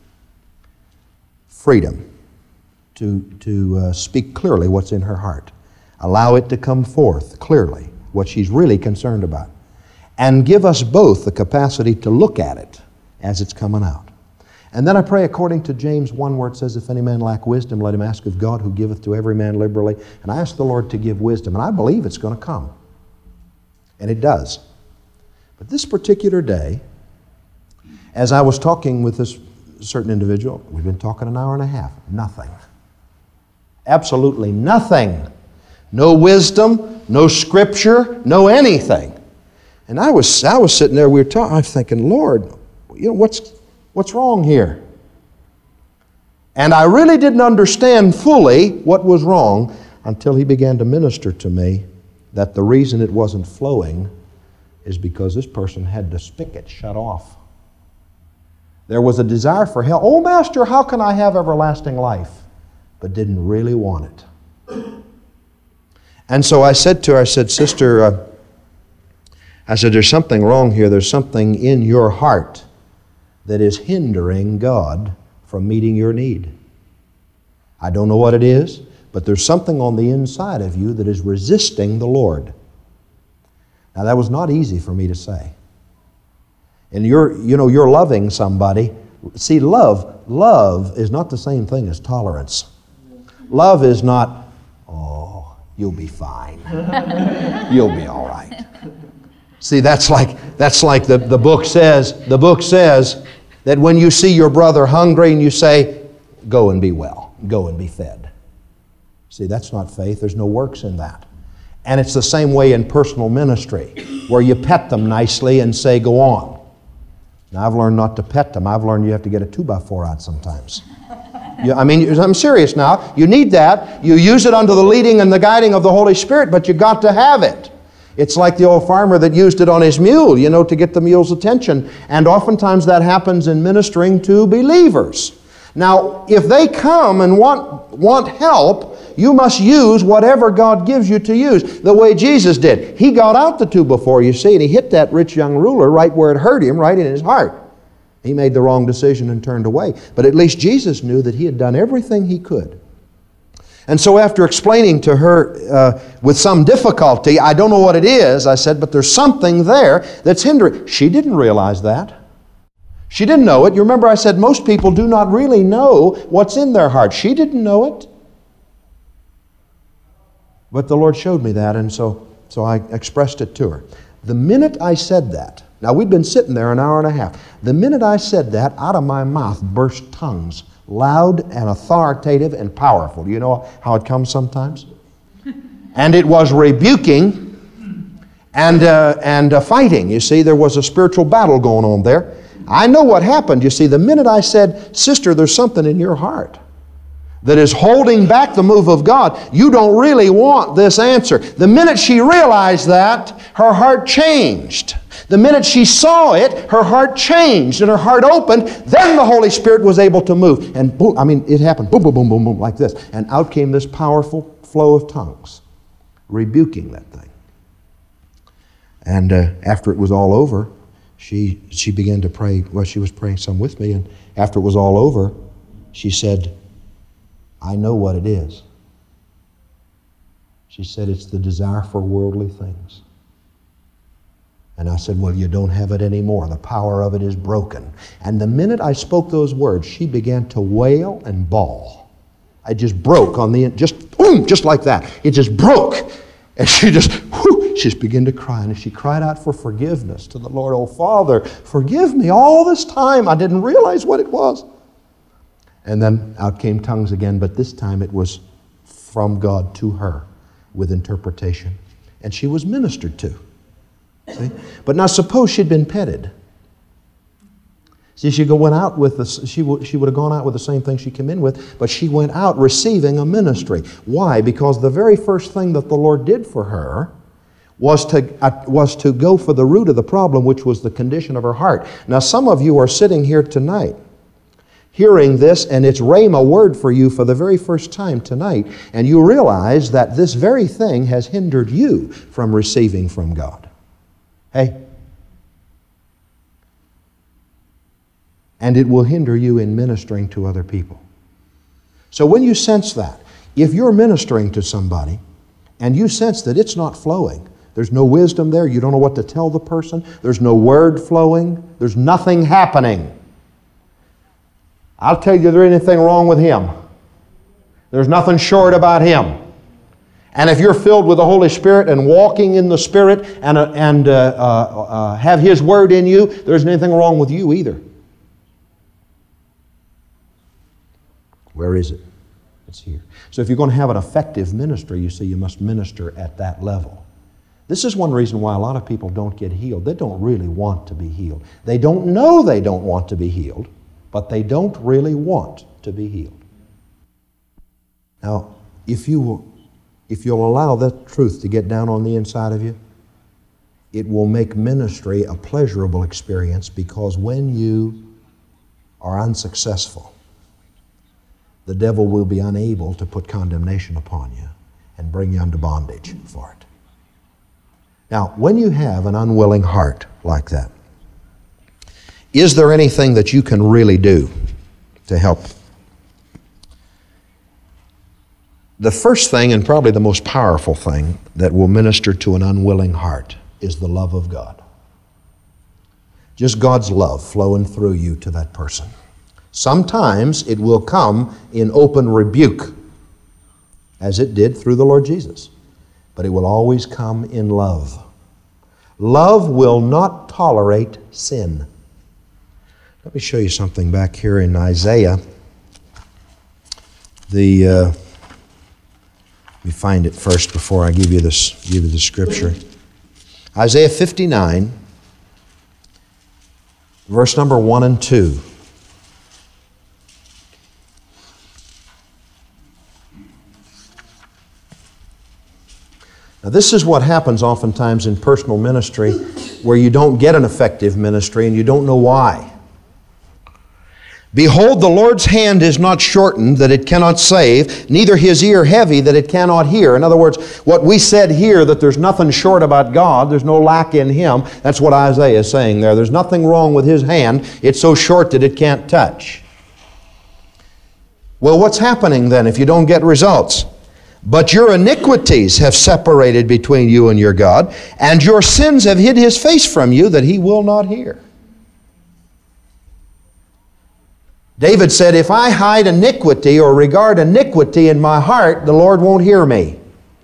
freedom to to uh, speak clearly what's in her heart. Allow it to come forth clearly what she's really concerned about, and give us both the capacity to look at it as it's coming out. And then I pray according to James one, where it says, if any man lack wisdom, let him ask of God, who giveth to every man liberally. And I ask the Lord to give wisdom, and I believe it's going to come. And it does. But this particular day, as I was talking with this certain individual, we've been talking an hour and a half, nothing. Absolutely nothing. No wisdom, no scripture, no anything. And I was I was sitting there, we were talking, I was thinking, Lord, you know, what's What's wrong here? And I really didn't understand fully what was wrong until he began to minister to me that the reason it wasn't flowing is because this person had the spigot shut off. There was a desire for help. Oh, Master, how can I have everlasting life? But didn't really want it. And so I said to her, I said, Sister, uh, I said, there's something wrong here. There's something in your heart that is hindering God from meeting your need. I don't know what it is, but there's something on the inside of you that is resisting the Lord. Now, that was not easy for me to say. And you're, you know, you're loving somebody. See, love, love is not the same thing as tolerance. Love is not, oh, you'll be fine. You'll be all right. See, that's like that's like the, the book says, the book says that when you see your brother hungry and you say, go and be well, go and be fed. See, that's not faith. There's no works in that. And it's the same way in personal ministry, where you pet them nicely and say, go on. Now, I've learned not to pet them. I've learned you have to get a two by four out sometimes. You, I mean, I'm serious now. You need that. You use it under the leading and the guiding of the Holy Spirit, but you got to have it. It's like the old farmer that used it on his mule, you know, to get the mule's attention. And oftentimes that happens in ministering to believers. Now, if they come and want, want help, you must use whatever God gives you to use, the way Jesus did. He got out the two before, you see, and he hit that rich young ruler right where it hurt him, right in his heart. He made the wrong decision and turned away. But at least Jesus knew that he had done everything he could. And so after explaining to her uh, with some difficulty, I don't know what it is, I said, but there's something there that's hindering. She didn't realize that. She didn't know it. You remember I said most people do not really know what's in their heart. She didn't know it. But the Lord showed me that, and so, so I expressed it to her. The minute I said that, now we'd been sitting there an hour and a half. The minute I said that, out of my mouth burst tongues. Loud and authoritative and powerful. You know how it comes sometimes? And it was rebuking and uh, and uh, fighting. You see, there was a spiritual battle going on there. I know what happened. You see, the minute I said, Sister, there's something in your heart that is holding back the move of God. You don't really want this answer. The minute she realized that, her heart changed. The minute she saw it, her heart changed and her heart opened. Then the Holy Spirit was able to move. And boom, I mean, it happened, boom, boom, boom, boom, boom, like this. And out came this powerful flow of tongues, rebuking that thing. And uh, after it was all over, she she began to pray. Well, she was praying some with me, and after it was all over, she said, I know what it is. She said, it's the desire for worldly things. And I said, well, you don't have it anymore. The power of it is broken. And the minute I spoke those words, she began to wail and bawl. I just broke on the, just boom, just like that. It just broke. And she just, whoo, she just began to cry. And she cried out for forgiveness to the Lord. Oh, Father, forgive me. All this time I didn't realize what it was. And then out came tongues again, but this time it was from God to her with interpretation. And she was ministered to. See? But now suppose she'd been petted. See, she went out with the, she, w- she would have gone out with the same thing she came in with, but she went out receiving a ministry. Why? Because the very first thing that the Lord did for her was to, uh, was to go for the root of the problem, which was the condition of her heart. Now some of you are sitting here tonight hearing this, and it's rhema word for you for the very first time tonight, and you realize that this very thing has hindered you from receiving from God. Hey? And it will hinder you in ministering to other people. So when you sense that, if you're ministering to somebody and you sense that it's not flowing, there's no wisdom there, you don't know what to tell the person, there's no word flowing, there's nothing happening, I'll tell you there ain't anything wrong with him. There's nothing short about him. And if you're filled with the Holy Spirit and walking in the Spirit and, uh, and uh, uh, uh, have His Word in you, there isn't anything wrong with you either. Where is it? It's here. So if you're going to have an effective ministry, you see, you must minister at that level. This is one reason why a lot of people don't get healed. They don't really want to be healed. They don't know they don't want to be healed, but they don't really want to be healed. Now, if you will, if you'll allow that truth to get down on the inside of you, it will make ministry a pleasurable experience, because when you are unsuccessful, the devil will be unable to put condemnation upon you and bring you under bondage for it. Now, when you have an unwilling heart like that, is there anything that you can really do to help? The first thing, and probably the most powerful thing, that will minister to an unwilling heart is the love of God. Just God's love flowing through you to that person. Sometimes it will come in open rebuke, as it did through the Lord Jesus. But it will always come in love. Love will not tolerate sin. Let me show you something back here in Isaiah. The uh, let me find it first before I give you this give you the scripture. Isaiah fifty-nine, verse number one and two. Now, this is what happens oftentimes in personal ministry, where you don't get an effective ministry and you don't know why. Behold, the Lord's hand is not shortened that it cannot save, neither His ear heavy that it cannot hear. In other words, what we said here, that there's nothing short about God, there's no lack in Him, that's what Isaiah is saying there. There's nothing wrong with His hand. It's so short that it can't touch. Well, what's happening then if you don't get results? But your iniquities have separated between you and your God, and your sins have hid His face from you that He will not hear. David said, if I hide iniquity or regard iniquity in my heart, the Lord won't hear me.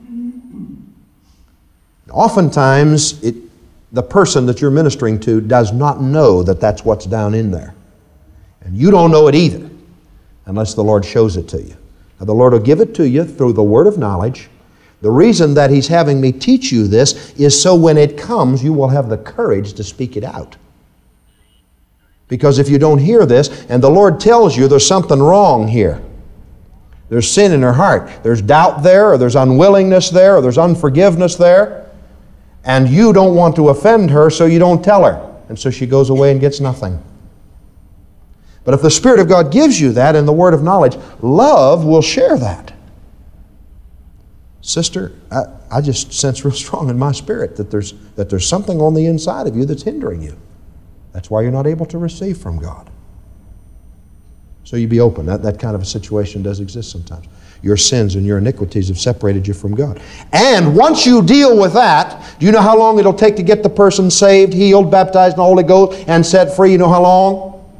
Oftentimes, it, the person that you're ministering to does not know that that's what's down in there. And you don't know it either, unless the Lord shows it to you. Now, the Lord will give it to you through the word of knowledge. The reason that He's having me teach you this is so when it comes, you will have the courage to speak it out. Because if you don't hear this, and the Lord tells you there's something wrong here, there's sin in her heart, there's doubt there, or there's unwillingness there, or there's unforgiveness there, and you don't want to offend her, so you don't tell her. And so she goes away and gets nothing. But if the Spirit of God gives you that in the word of knowledge, love will share that. Sister, I, I just sense real strong in my spirit that there's, that there's something on the inside of you that's hindering you. That's why you're not able to receive from God. So you be open. That, that kind of a situation does exist sometimes. Your sins and your iniquities have separated you from God. And once you deal with that, do you know how long it'll take to get the person saved, healed, baptized in the Holy Ghost, and set free? You know how long?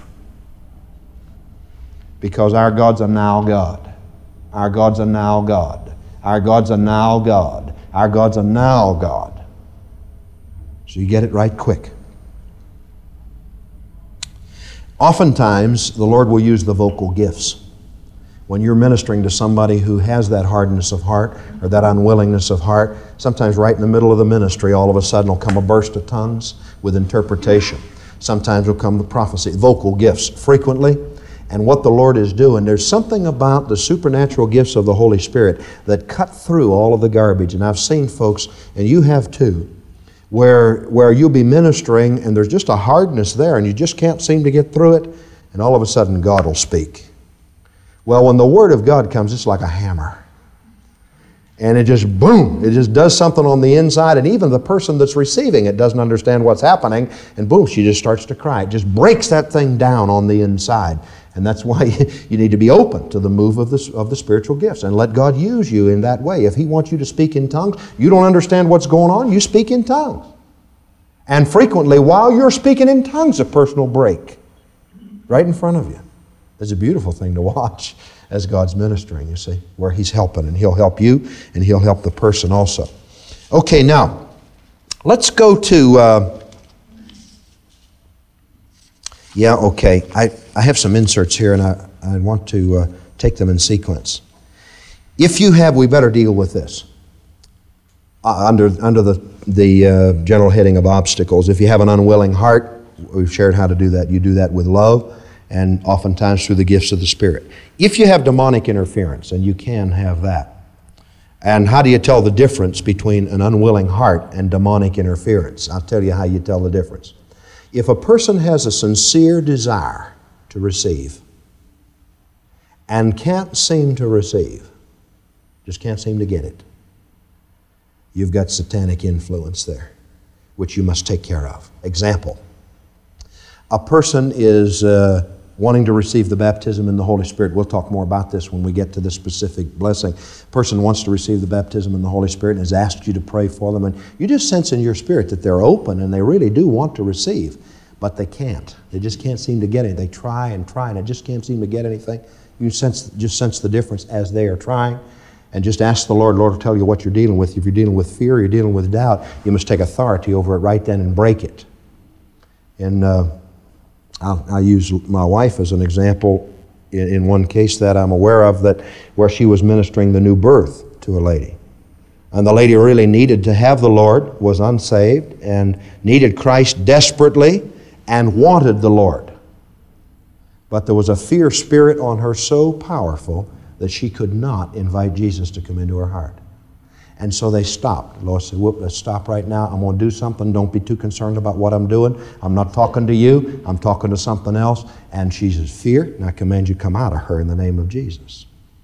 Because our God's a now God. Our God's a now God. Our God's a now God. Our God's a now God. So you get it right quick. Oftentimes, the Lord will use the vocal gifts. When you're ministering to somebody who has that hardness of heart or that unwillingness of heart, sometimes right in the middle of the ministry, all of a sudden will come a burst of tongues with interpretation. Sometimes will come the prophecy, vocal gifts frequently. And what the Lord is doing, there's something about the supernatural gifts of the Holy Spirit that cut through all of the garbage. And I've seen folks, and you have too, where, where you'll be ministering and there's just a hardness there and you just can't seem to get through it, and all of a sudden God will speak. Well, when the Word of God comes, it's like a hammer. And it just, boom, it just does something on the inside, and even the person that's receiving it doesn't understand what's happening, and boom, she just starts to cry. It just breaks that thing down on the inside. And that's why you need to be open to the move of the, of the spiritual gifts and let God use you in that way. If He wants you to speak in tongues, you don't understand what's going on, you speak in tongues. And frequently, while you're speaking in tongues, a person will break right in front of you. It's a beautiful thing to watch as God's ministering, you see, where He's helping, and He'll help you, and He'll help the person also. Okay, now, let's go to, uh, yeah, okay, I, I have some inserts here, and I, I want to uh, take them in sequence. If you have, we better deal with this. Uh, under under the, the uh, general heading of obstacles, if you have an unwilling heart, we've shared how to do that. You do that with love, and oftentimes through the gifts of the Spirit. If you have demonic interference, and you can have that, and how do you tell the difference between an unwilling heart and demonic interference? I'll tell you how you tell the difference. If a person has a sincere desire to receive and can't seem to receive, just can't seem to get it, you've got satanic influence there, which you must take care of. Example, a person is uh, wanting to receive the baptism in the Holy Spirit. We'll talk more about this when we get to this specific blessing. A person wants to receive the baptism in the Holy Spirit and has asked you to pray for them, and you just sense in your spirit that they're open and they really do want to receive, but they can't. They just can't seem to get it. They try and try and they just can't seem to get anything. You sense, just sense the difference as they are trying, and just ask the Lord. Lord will tell you what you're dealing with. If you're dealing with fear, you're dealing with doubt, you must take authority over it right then and break it. And uh, I'll, I'll use my wife as an example in, in one case that I'm aware of, that where she was ministering the new birth to a lady. And the lady really needed to have the Lord, was unsaved, and needed Christ desperately and wanted the Lord. But there was a fear spirit on her so powerful that she could not invite Jesus to come into her heart. And so they stopped. The Lord said, whoop, let's stop right now. I'm going to do something. Don't be too concerned about what I'm doing. I'm not talking to you. I'm talking to something else. And she says, fear, and I command you come out of her in the name of Jesus.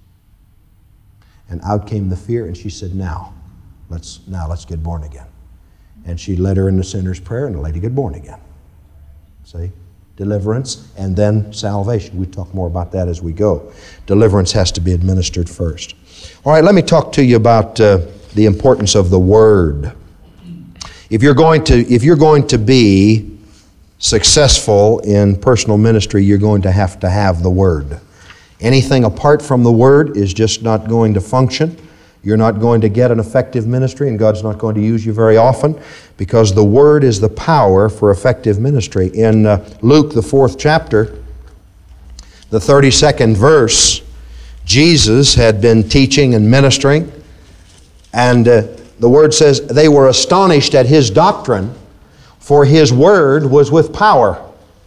And out came the fear, and she said, now, let's now let's get born again. And she led her in the sinner's prayer, and the lady got born again. See? Deliverance and then salvation. We talk more about that as we go. Deliverance has to be administered first. All right, let me talk to you about uh, the importance of the Word. If you're going to, if you're going to be successful in personal ministry, you're going to have to have the Word. Anything apart from the Word is just not going to function. You're not going to get an effective ministry, and God's not going to use you very often, because the Word is the power for effective ministry. In uh, Luke, the fourth chapter, the thirty-second verse, Jesus had been teaching and ministering, and uh, the Word says, they were astonished at His doctrine, for His Word was with power.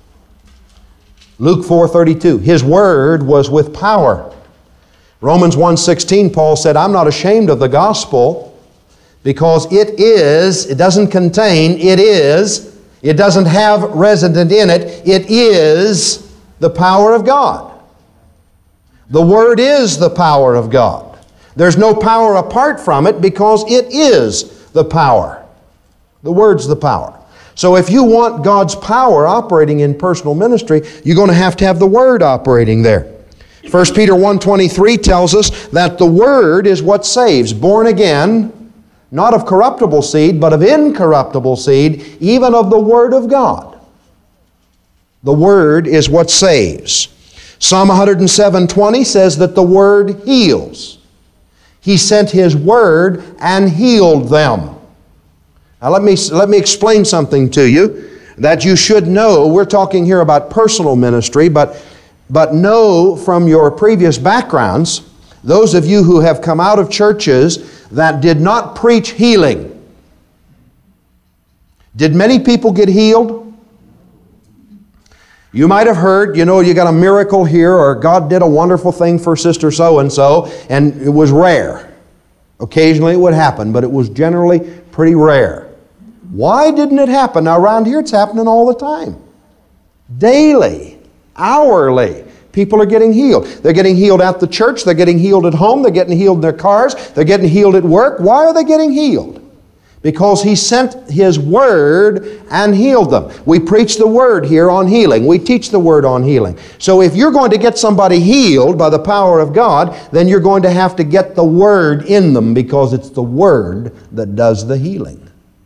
Luke four thirty-two, His Word was with power. Romans one sixteen, Paul said, I'm not ashamed of the gospel, because it is, it doesn't contain, it is, it doesn't have resident in it, it is the power of God. The Word is the power of God. There's no power apart from it, because it is the power. The Word's the power. So if you want God's power operating in personal ministry, you're going to have to have the Word operating there. First Peter one twenty-three tells us that the Word is what saves. Born again, not of corruptible seed, but of incorruptible seed, even of the Word of God. The Word is what saves. Psalm one oh seven twenty says that the Word heals. He sent His Word and healed them. Now let me, let me explain something to you that you should know. We're talking here about personal ministry, but, but know from your previous backgrounds, those of you who have come out of churches that did not preach healing. Did many people get healed? You might have heard, you know, you got a miracle here, or God did a wonderful thing for Sister so-and-so, and it was rare. Occasionally it would happen, but it was generally pretty rare. Why didn't it happen? Now around here it's happening all the time. Daily, hourly, people are getting healed. They're getting healed at the church, they're getting healed at home, they're getting healed in their cars, they're getting healed at work. Why are they getting healed? Because He sent His Word and healed them. We preach the Word here on healing. We teach the Word on healing. So if you're going to get somebody healed by the power of God, then you're going to have to get the Word in them, because it's the Word that does the healing.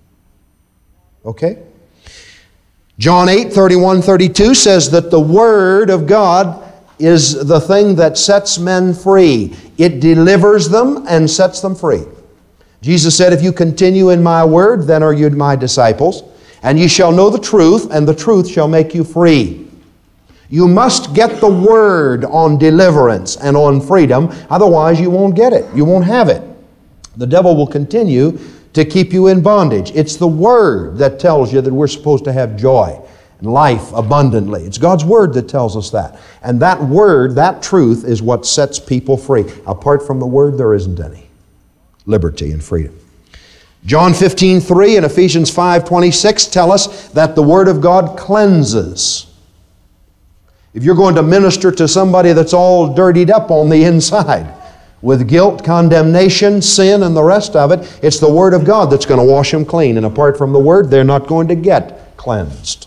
Okay? John eight thirty-one thirty-two says that the Word of God is the thing that sets men free. It delivers them and sets them free. Jesus said, if you continue in my word, then are you my disciples, and ye shall know the truth, and the truth shall make you free. You must get the word on deliverance and on freedom, otherwise you won't get it. You won't have it. The devil will continue to keep you in bondage. It's the Word that tells you that we're supposed to have joy and life abundantly. It's God's Word that tells us that. And that Word, that truth, is what sets people free. Apart from the Word, there isn't any liberty and freedom. John fifteen three and Ephesians five twenty-six tell us that the Word of God cleanses. If you're going to minister to somebody that's all dirtied up on the inside with guilt, condemnation, sin, and the rest of it, it's the Word of God that's going to wash them clean. And apart from the Word, they're not going to get cleansed.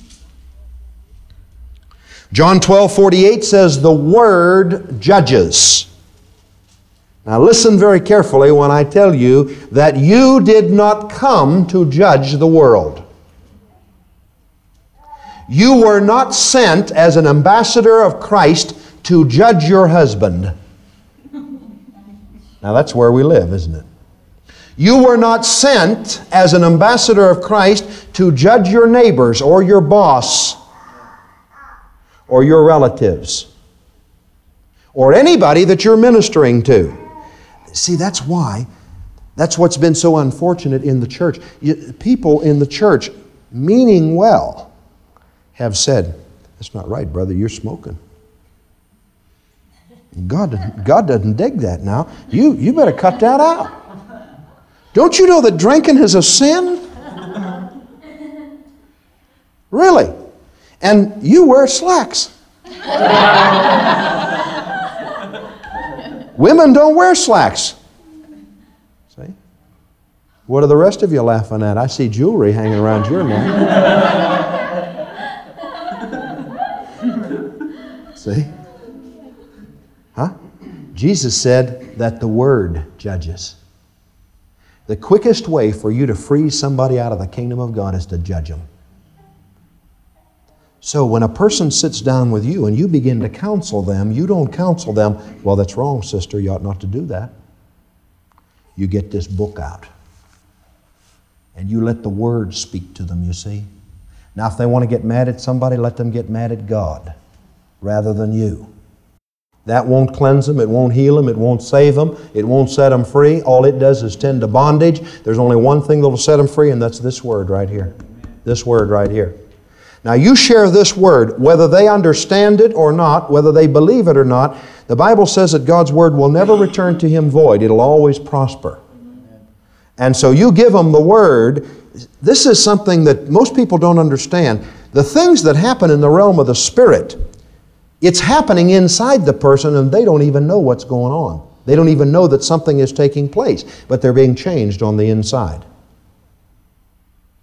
John twelve forty-eight says the Word judges. Now listen very carefully when I tell you that you did not come to judge the world. You were not sent as an ambassador of Christ to judge your husband. Now that's where we live, isn't it? You were not sent as an ambassador of Christ to judge your neighbors or your boss or your relatives or anybody that you're ministering to. See, that's why, that's what's been so unfortunate in the church. People in the church, meaning well, have said, that's not right, brother, you're smoking. God, God doesn't dig that now. You, you better cut that out. Don't you know that drinking is a sin? Really? And you wear slacks. Women don't wear slacks. See? What are the rest of you laughing at? I see jewelry hanging around your neck. See? Huh? Jesus said that the Word judges. The quickest way for you to free somebody out of the kingdom of God is to judge them. So when a person sits down with you and you begin to counsel them, you don't counsel them, well, that's wrong, sister, you ought not to do that. You get this book out. And you let the Word speak to them, you see. Now, if they want to get mad at somebody, let them get mad at God rather than you. That won't cleanse them, it won't heal them, it won't save them, it won't set them free. All it does is tend to bondage. There's only one thing that will set them free, and that's this Word right here. This Word right here. Now you share this Word, whether they understand it or not, whether they believe it or not. The Bible says that God's Word will never return to Him void. It'll always prosper. And so you give them the Word. This is something that most people don't understand. The things that happen in the realm of the Spirit, it's happening inside the person and they don't even know what's going on. They don't even know that something is taking place, but they're being changed on the inside.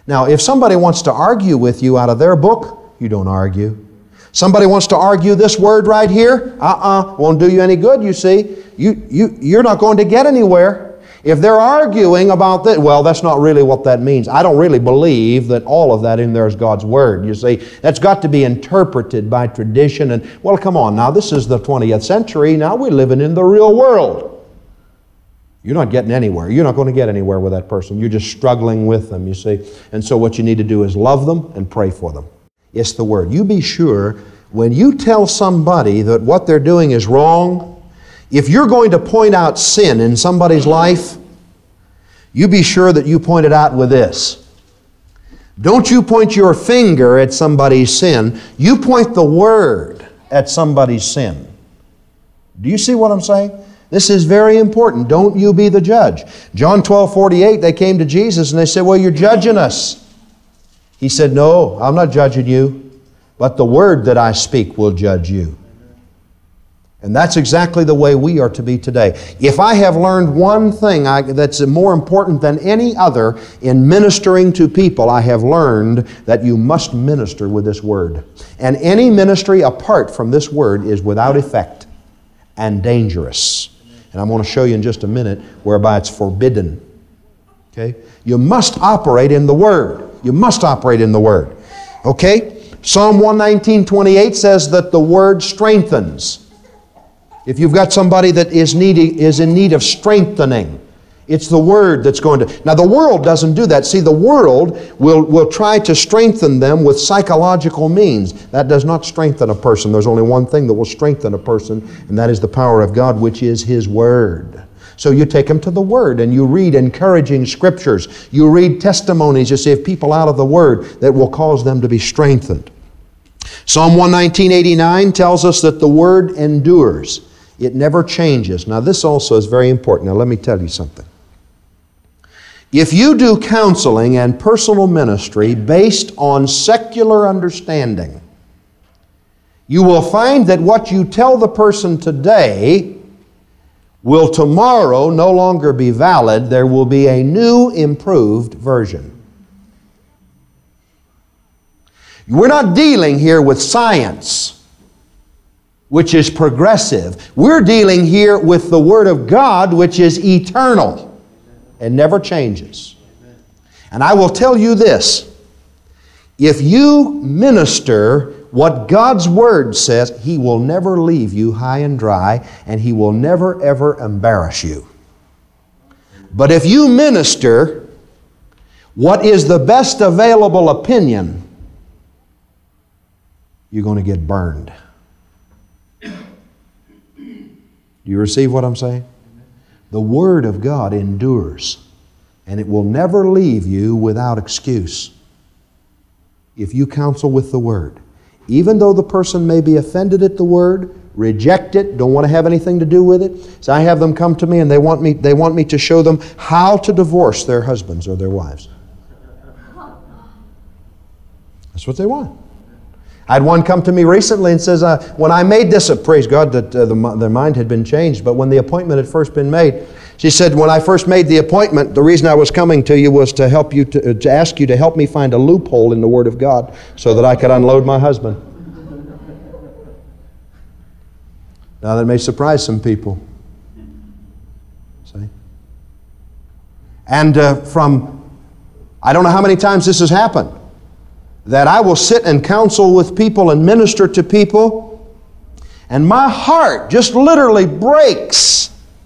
Now, if somebody wants to argue with you out of their book, you don't argue. Somebody wants to argue this word right here, uh-uh, won't do you any good, you see. You, you, you're not going to get anywhere. If they're arguing about that, well, that's not really what that means. I don't really believe that all of that in there is God's Word. You see, that's got to be interpreted by tradition. And, well, come on now, this is the twentieth century. Now we're living in the real world. You're not getting anywhere. You're not going to get anywhere with that person. You're just struggling with them, you see. And so what you need to do is love them and pray for them. It's the Word. You be sure when you tell somebody that what they're doing is wrong, if you're going to point out sin in somebody's life, you be sure that you point it out with this. Don't you point your finger at somebody's sin. You point the Word at somebody's sin. Do you see what I'm saying? This is very important. Don't you be the judge. John twelve forty-eight, they came to Jesus and they said, well, you're judging us. He said, no, I'm not judging you, but the Word that I speak will judge you. And that's exactly the way we are to be today. If I have learned one thing I, that's more important than any other in ministering to people, I have learned that you must minister with this Word. And any ministry apart from this Word is without effect and dangerous. And I'm going to show you in just a minute whereby it's forbidden. Okay? You must operate in the Word. You must operate in the Word. Okay? Psalm one nineteen twenty-eight says that the Word strengthens. If you've got somebody that is, needy, is in need of strengthening, it's the Word that's going to... Now, the world doesn't do that. See, the world will, will try to strengthen them with psychological means. That does not strengthen a person. There's only one thing that will strengthen a person, and that is the power of God, which is His Word. So you take them to the Word, and you read encouraging Scriptures. You read testimonies, you see, of people out of the Word that will cause them to be strengthened. Psalm one nineteen eighty-nine tells us that the Word endures. It never changes. Now, this also is very important. Now, let me tell you something. If you do counseling and personal ministry based on secular understanding, you will find that what you tell the person today will tomorrow no longer be valid. There will be a new, improved version. We're not dealing here with science, which is progressive. We're dealing here with the Word of God, which is eternal and never changes. And I will tell you this. If you minister what God's Word says, He will never leave you high and dry, and He will never, ever embarrass you. But if you minister what is the best available opinion, you're going to get burned. Do you receive what I'm saying? The Word of God endures, and it will never leave you without excuse if you counsel with the Word. Even though the person may be offended at the Word, reject it, don't want to have anything to do with it. So I have them come to me and they want me, they want me to show them how to divorce their husbands or their wives. That's what they want. I had one come to me recently and says, uh, when I made this, uh, praise God that uh, the, their mind had been changed, but when the appointment had first been made, she said, when I first made the appointment, the reason I was coming to you was to help you, to, uh, to ask you to help me find a loophole in the Word of God so that I could unload my husband. Now that may surprise some people. See? And uh, from, I don't know how many times this has happened, that I will sit and counsel with people and minister to people, and my heart just literally breaks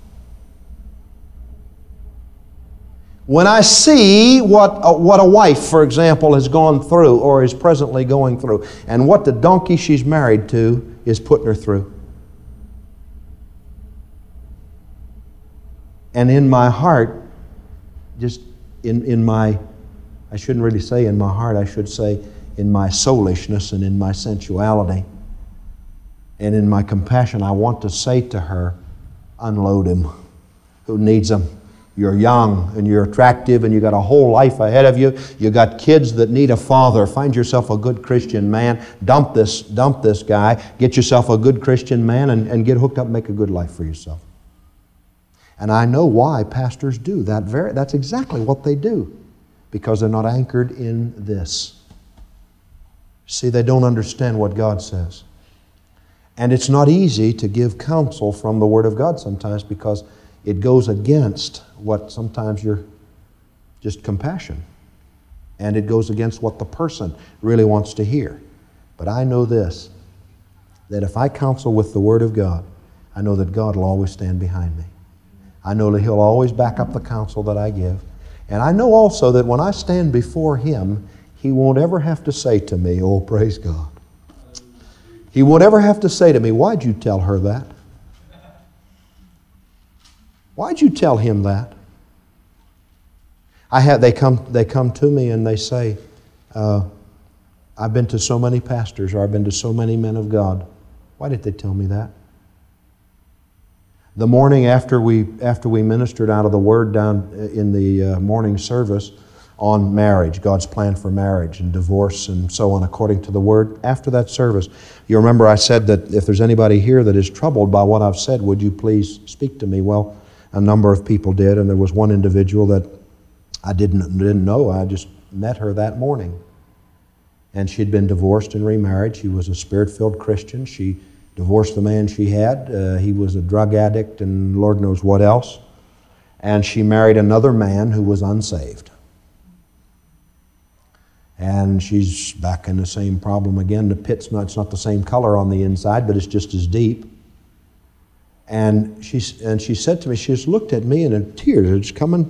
when I see what a, what a wife, for example, has gone through or is presently going through, and what the donkey she's married to is putting her through. And in my heart, just in, in my I shouldn't really say in my heart, I should say in my soulishness and in my sensuality and in my compassion, I want to say to her, unload him. Who needs him? You're young and you're attractive and you got a whole life ahead of you. You got kids that need a father. Find yourself a good Christian man. Dump this, dump this guy. Get yourself a good Christian man and, and get hooked up and make a good life for yourself. And I know why pastors do that. Very, that's exactly what they do. because they're not anchored in this. See, they don't understand what God says. And it's not easy to give counsel from the Word of God sometimes because it goes against what sometimes you're just compassion. And it goes against what the person really wants to hear. But I know this, that if I counsel with the Word of God, I know that God will always stand behind me. I know that He'll always back up the counsel that I give. And I know also that when I stand before Him, He won't ever have to say to me, oh, praise God. He won't ever have to say to me, why'd you tell her that? Why'd you tell him that? I have, they come, they come to me and they say, uh, I've been to so many pastors or I've been to so many men of God. Why did they tell me that? The morning after we, after we ministered out of the Word down in the uh, morning service on marriage, God's plan for marriage and divorce and so on according to the Word, after that service, you remember I said that if there's anybody here that is troubled by what I've said, would you please speak to me? Well, a number of people did, and there was one individual that I didn't, didn't know. I just met her that morning. And she'd been divorced and remarried. She was a Spirit-filled Christian. She divorced the man she had. Uh, he was a drug addict and Lord knows what else. And she married another man who was unsaved. And she's back in the same problem again. The pit's not, it's not the same color on the inside, but it's just as deep. And she, and she said to me, she just looked at me and in tears are just coming.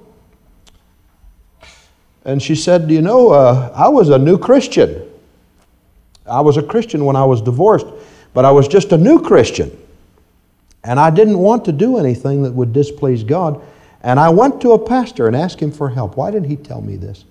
And she said, you know, uh, I was a new Christian. I was a Christian when I was divorced, but I was just a new Christian. And I didn't want to do anything that would displease God. And I went to a pastor and asked him for help. Why didn't he tell me this?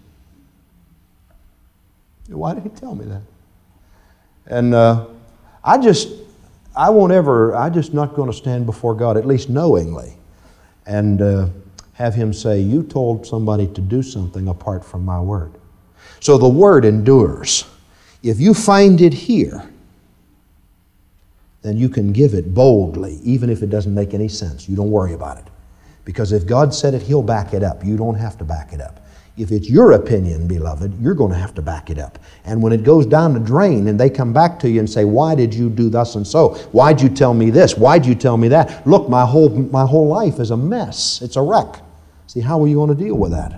Why did he tell me that? And uh, I just, I won't ever, I'm just not going to stand before God, at least knowingly, and uh, have Him say, you told somebody to do something apart from my Word. So the Word endures. If you find it here, then you can give it boldly, even if it doesn't make any sense. You don't worry about it. Because if God said it, He'll back it up. You don't have to back it up. If it's your opinion, beloved, you're going to have to back it up. And when it goes down the drain and they come back to you and say, why did you do thus and so? Why'd you tell me this? Why'd you tell me that? Look, my whole, my whole life is a mess. It's a wreck. See, how are you going to deal with that?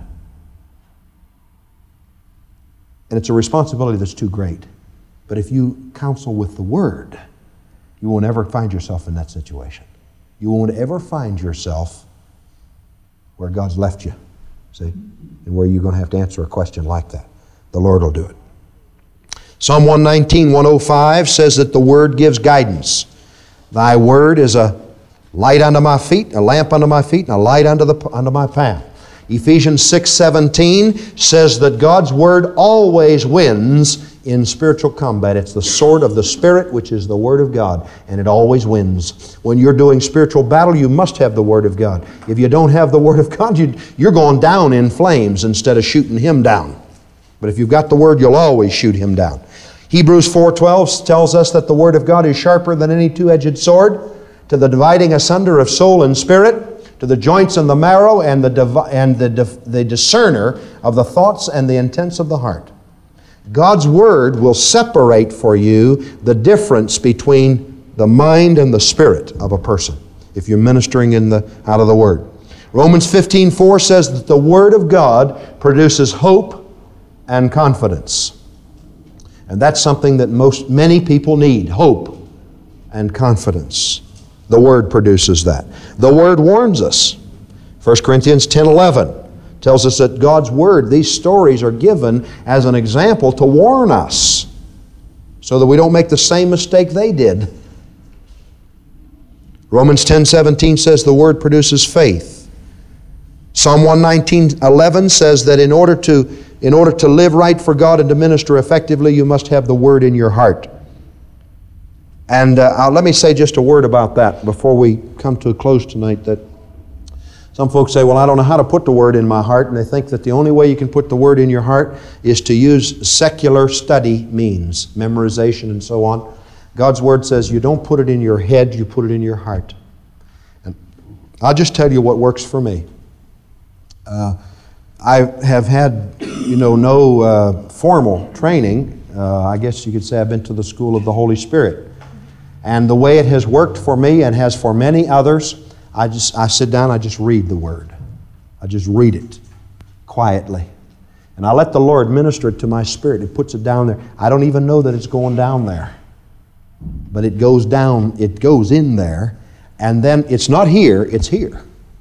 And it's a responsibility that's too great. But if you counsel with the Word, you won't ever find yourself in that situation. You won't ever find yourself where God's left you. See? And where you're going to have to answer a question like that. The Lord will do it. Psalm one nineteen, one oh five says that the Word gives guidance. Thy Word is a light unto my feet, a lamp unto my feet, and a light unto, the, unto my path. Ephesians six seventeen says that God's Word always wins in spiritual combat. It's the sword of the Spirit, which is the Word of God, and it always wins. When you're doing spiritual battle, you must have the Word of God. If you don't have the Word of God, you, you're going down in flames instead of shooting Him down. But if you've got the Word, you'll always shoot Him down. Hebrews four twelve tells us that the Word of God is sharper than any two-edged sword, to the dividing asunder of soul and spirit, to the joints and the marrow, and the, divi- and the, the discerner of the thoughts and the intents of the heart. God's Word will separate for you the difference between the mind and the spirit of a person if you're ministering in the, out of the Word. Romans fifteen four says that the Word of God produces hope and confidence. And that's something that most many people need, hope and confidence. The Word produces that. The Word warns us. First Corinthians ten eleven tells us that God's Word, these stories are given as an example to warn us so that we don't make the same mistake they did. Romans ten seventeen says the Word produces faith. Psalm one nineteen eleven says that in order to, in order to live right for God and to minister effectively, you must have the Word in your heart. And uh, let me say just a word about that before we come to a close tonight. That some folks say, well, I don't know how to put the Word in my heart, and they think that the only way you can put the Word in your heart is to use secular study means, memorization and so on. God's Word says you don't put it in your head, you put it in your heart. And I'll just tell you what works for me. Uh, I have had, you know, no uh, formal training. Uh, I guess you could say I've been to the school of the Holy Spirit. And the way it has worked for me and has for many others, I just I sit down, I just read the Word. I just read it quietly. And I let the Lord minister it to my spirit. It puts it down there. I don't even know that it's going down there. But it goes down, it goes in there. And then it's not here, it's here.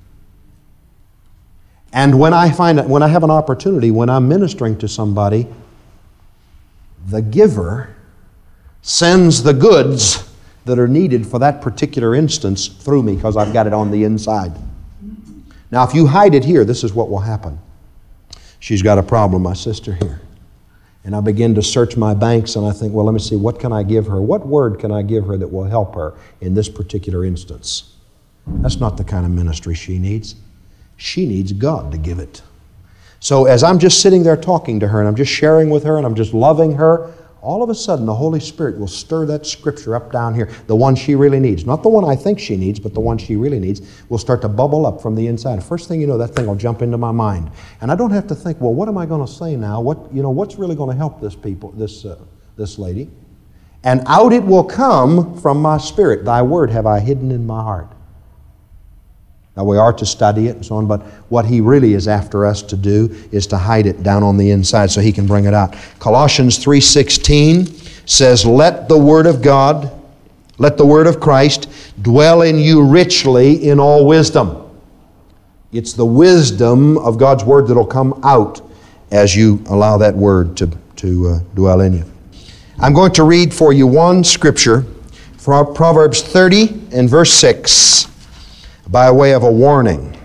And when I find when I have an opportunity, when I'm ministering to somebody, the giver sends the goods that are needed for that particular instance through me because I've got it on the inside. Now, if you hide it here, this is what will happen. She's got a problem, my sister here. And I begin to search my banks and I think, well, let me see, what can I give her? What word can I give her that will help her in this particular instance? That's not the kind of ministry she needs. She needs God to give it. So as I'm just sitting there talking to her and I'm just sharing with her and I'm just loving her, all of a sudden the Holy Spirit will stir that scripture up down here, the one she really needs. Not the one I think she needs, but the one she really needs will start to bubble up from the inside. First thing you know, that thing will jump into my mind. And I don't have to think, well, what am I going to say now? What, you know, what's really going to help this people, this, uh, this lady? And out it will come from my spirit. Thy word have I hidden in my heart. Now, we are to study it and so on, but what he really is after us to do is to hide it down on the inside so he can bring it out. Colossians three sixteen says, let the word of God, let the word of Christ dwell in you richly in all wisdom. It's the wisdom of God's word that will come out as you allow that word to, to uh, dwell in you. I'm going to read for you one scripture from Proverbs thirty and verse six. By way of a warning.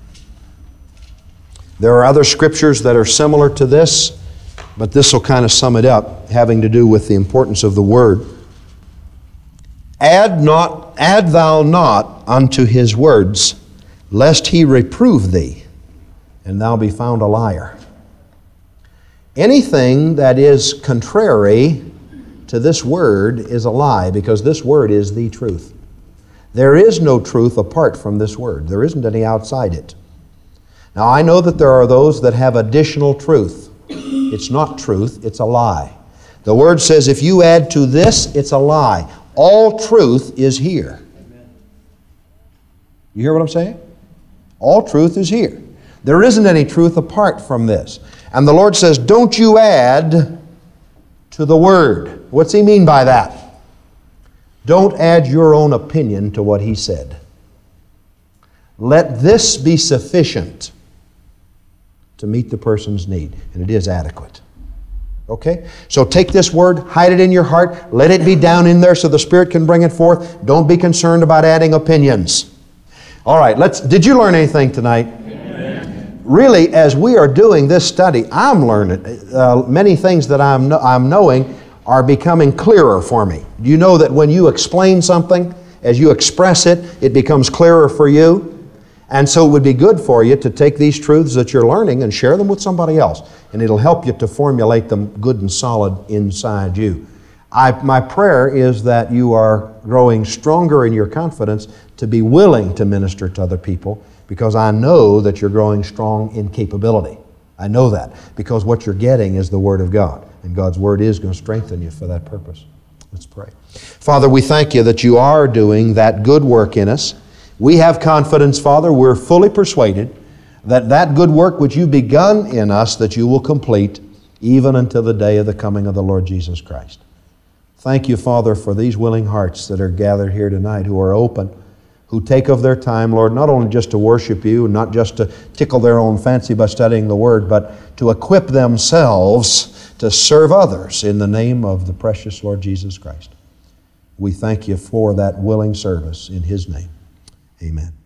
There are other scriptures that are similar to this, but this will kind of sum it up, having to do with the importance of the word. Add not, add thou not unto his words, lest he reprove thee, and thou be found a liar. Anything that is contrary to this word is a lie, because this word is the truth. There is no truth apart from this word. There isn't any outside it. Now, I know that there are those that have additional truth. It's not truth, it's a lie. The word says if you add to this, it's a lie. All truth is here. You hear what I'm saying? All truth is here. There isn't any truth apart from this. And the Lord says, don't you add to the word. What's he mean by that? Don't add your own opinion to what he said. Let this be sufficient to meet the person's need, and it is adequate. Okay? So take this word, hide it in your heart, let it be down in there so the Spirit can bring it forth. Don't be concerned about adding opinions. All right, let's. Did you learn anything tonight? Amen. Really, as we are doing this study, I'm learning uh, many things that I'm no, I'm knowing are becoming clearer for me. You know that when you explain something, as you express it, it becomes clearer for you. And so it would be good for you to take these truths that you're learning and share them with somebody else. And it'll help you to formulate them good and solid inside you. I, my prayer is that you are growing stronger in your confidence to be willing to minister to other people, because I know that you're growing strong in capability. I know that, because what you're getting is the Word of God. And God's Word is going to strengthen you for that purpose. Let's pray. Father, we thank you that you are doing that good work in us. We have confidence, Father, we're fully persuaded that that good work which you've begun in us, that you will complete even until the day of the coming of the Lord Jesus Christ. Thank you, Father, for these willing hearts that are gathered here tonight, who are open, who take of their time, Lord, not only just to worship you, not just to tickle their own fancy by studying the Word, but to equip themselves to serve others in the name of the precious Lord Jesus Christ. We thank you for that willing service in His name. Amen.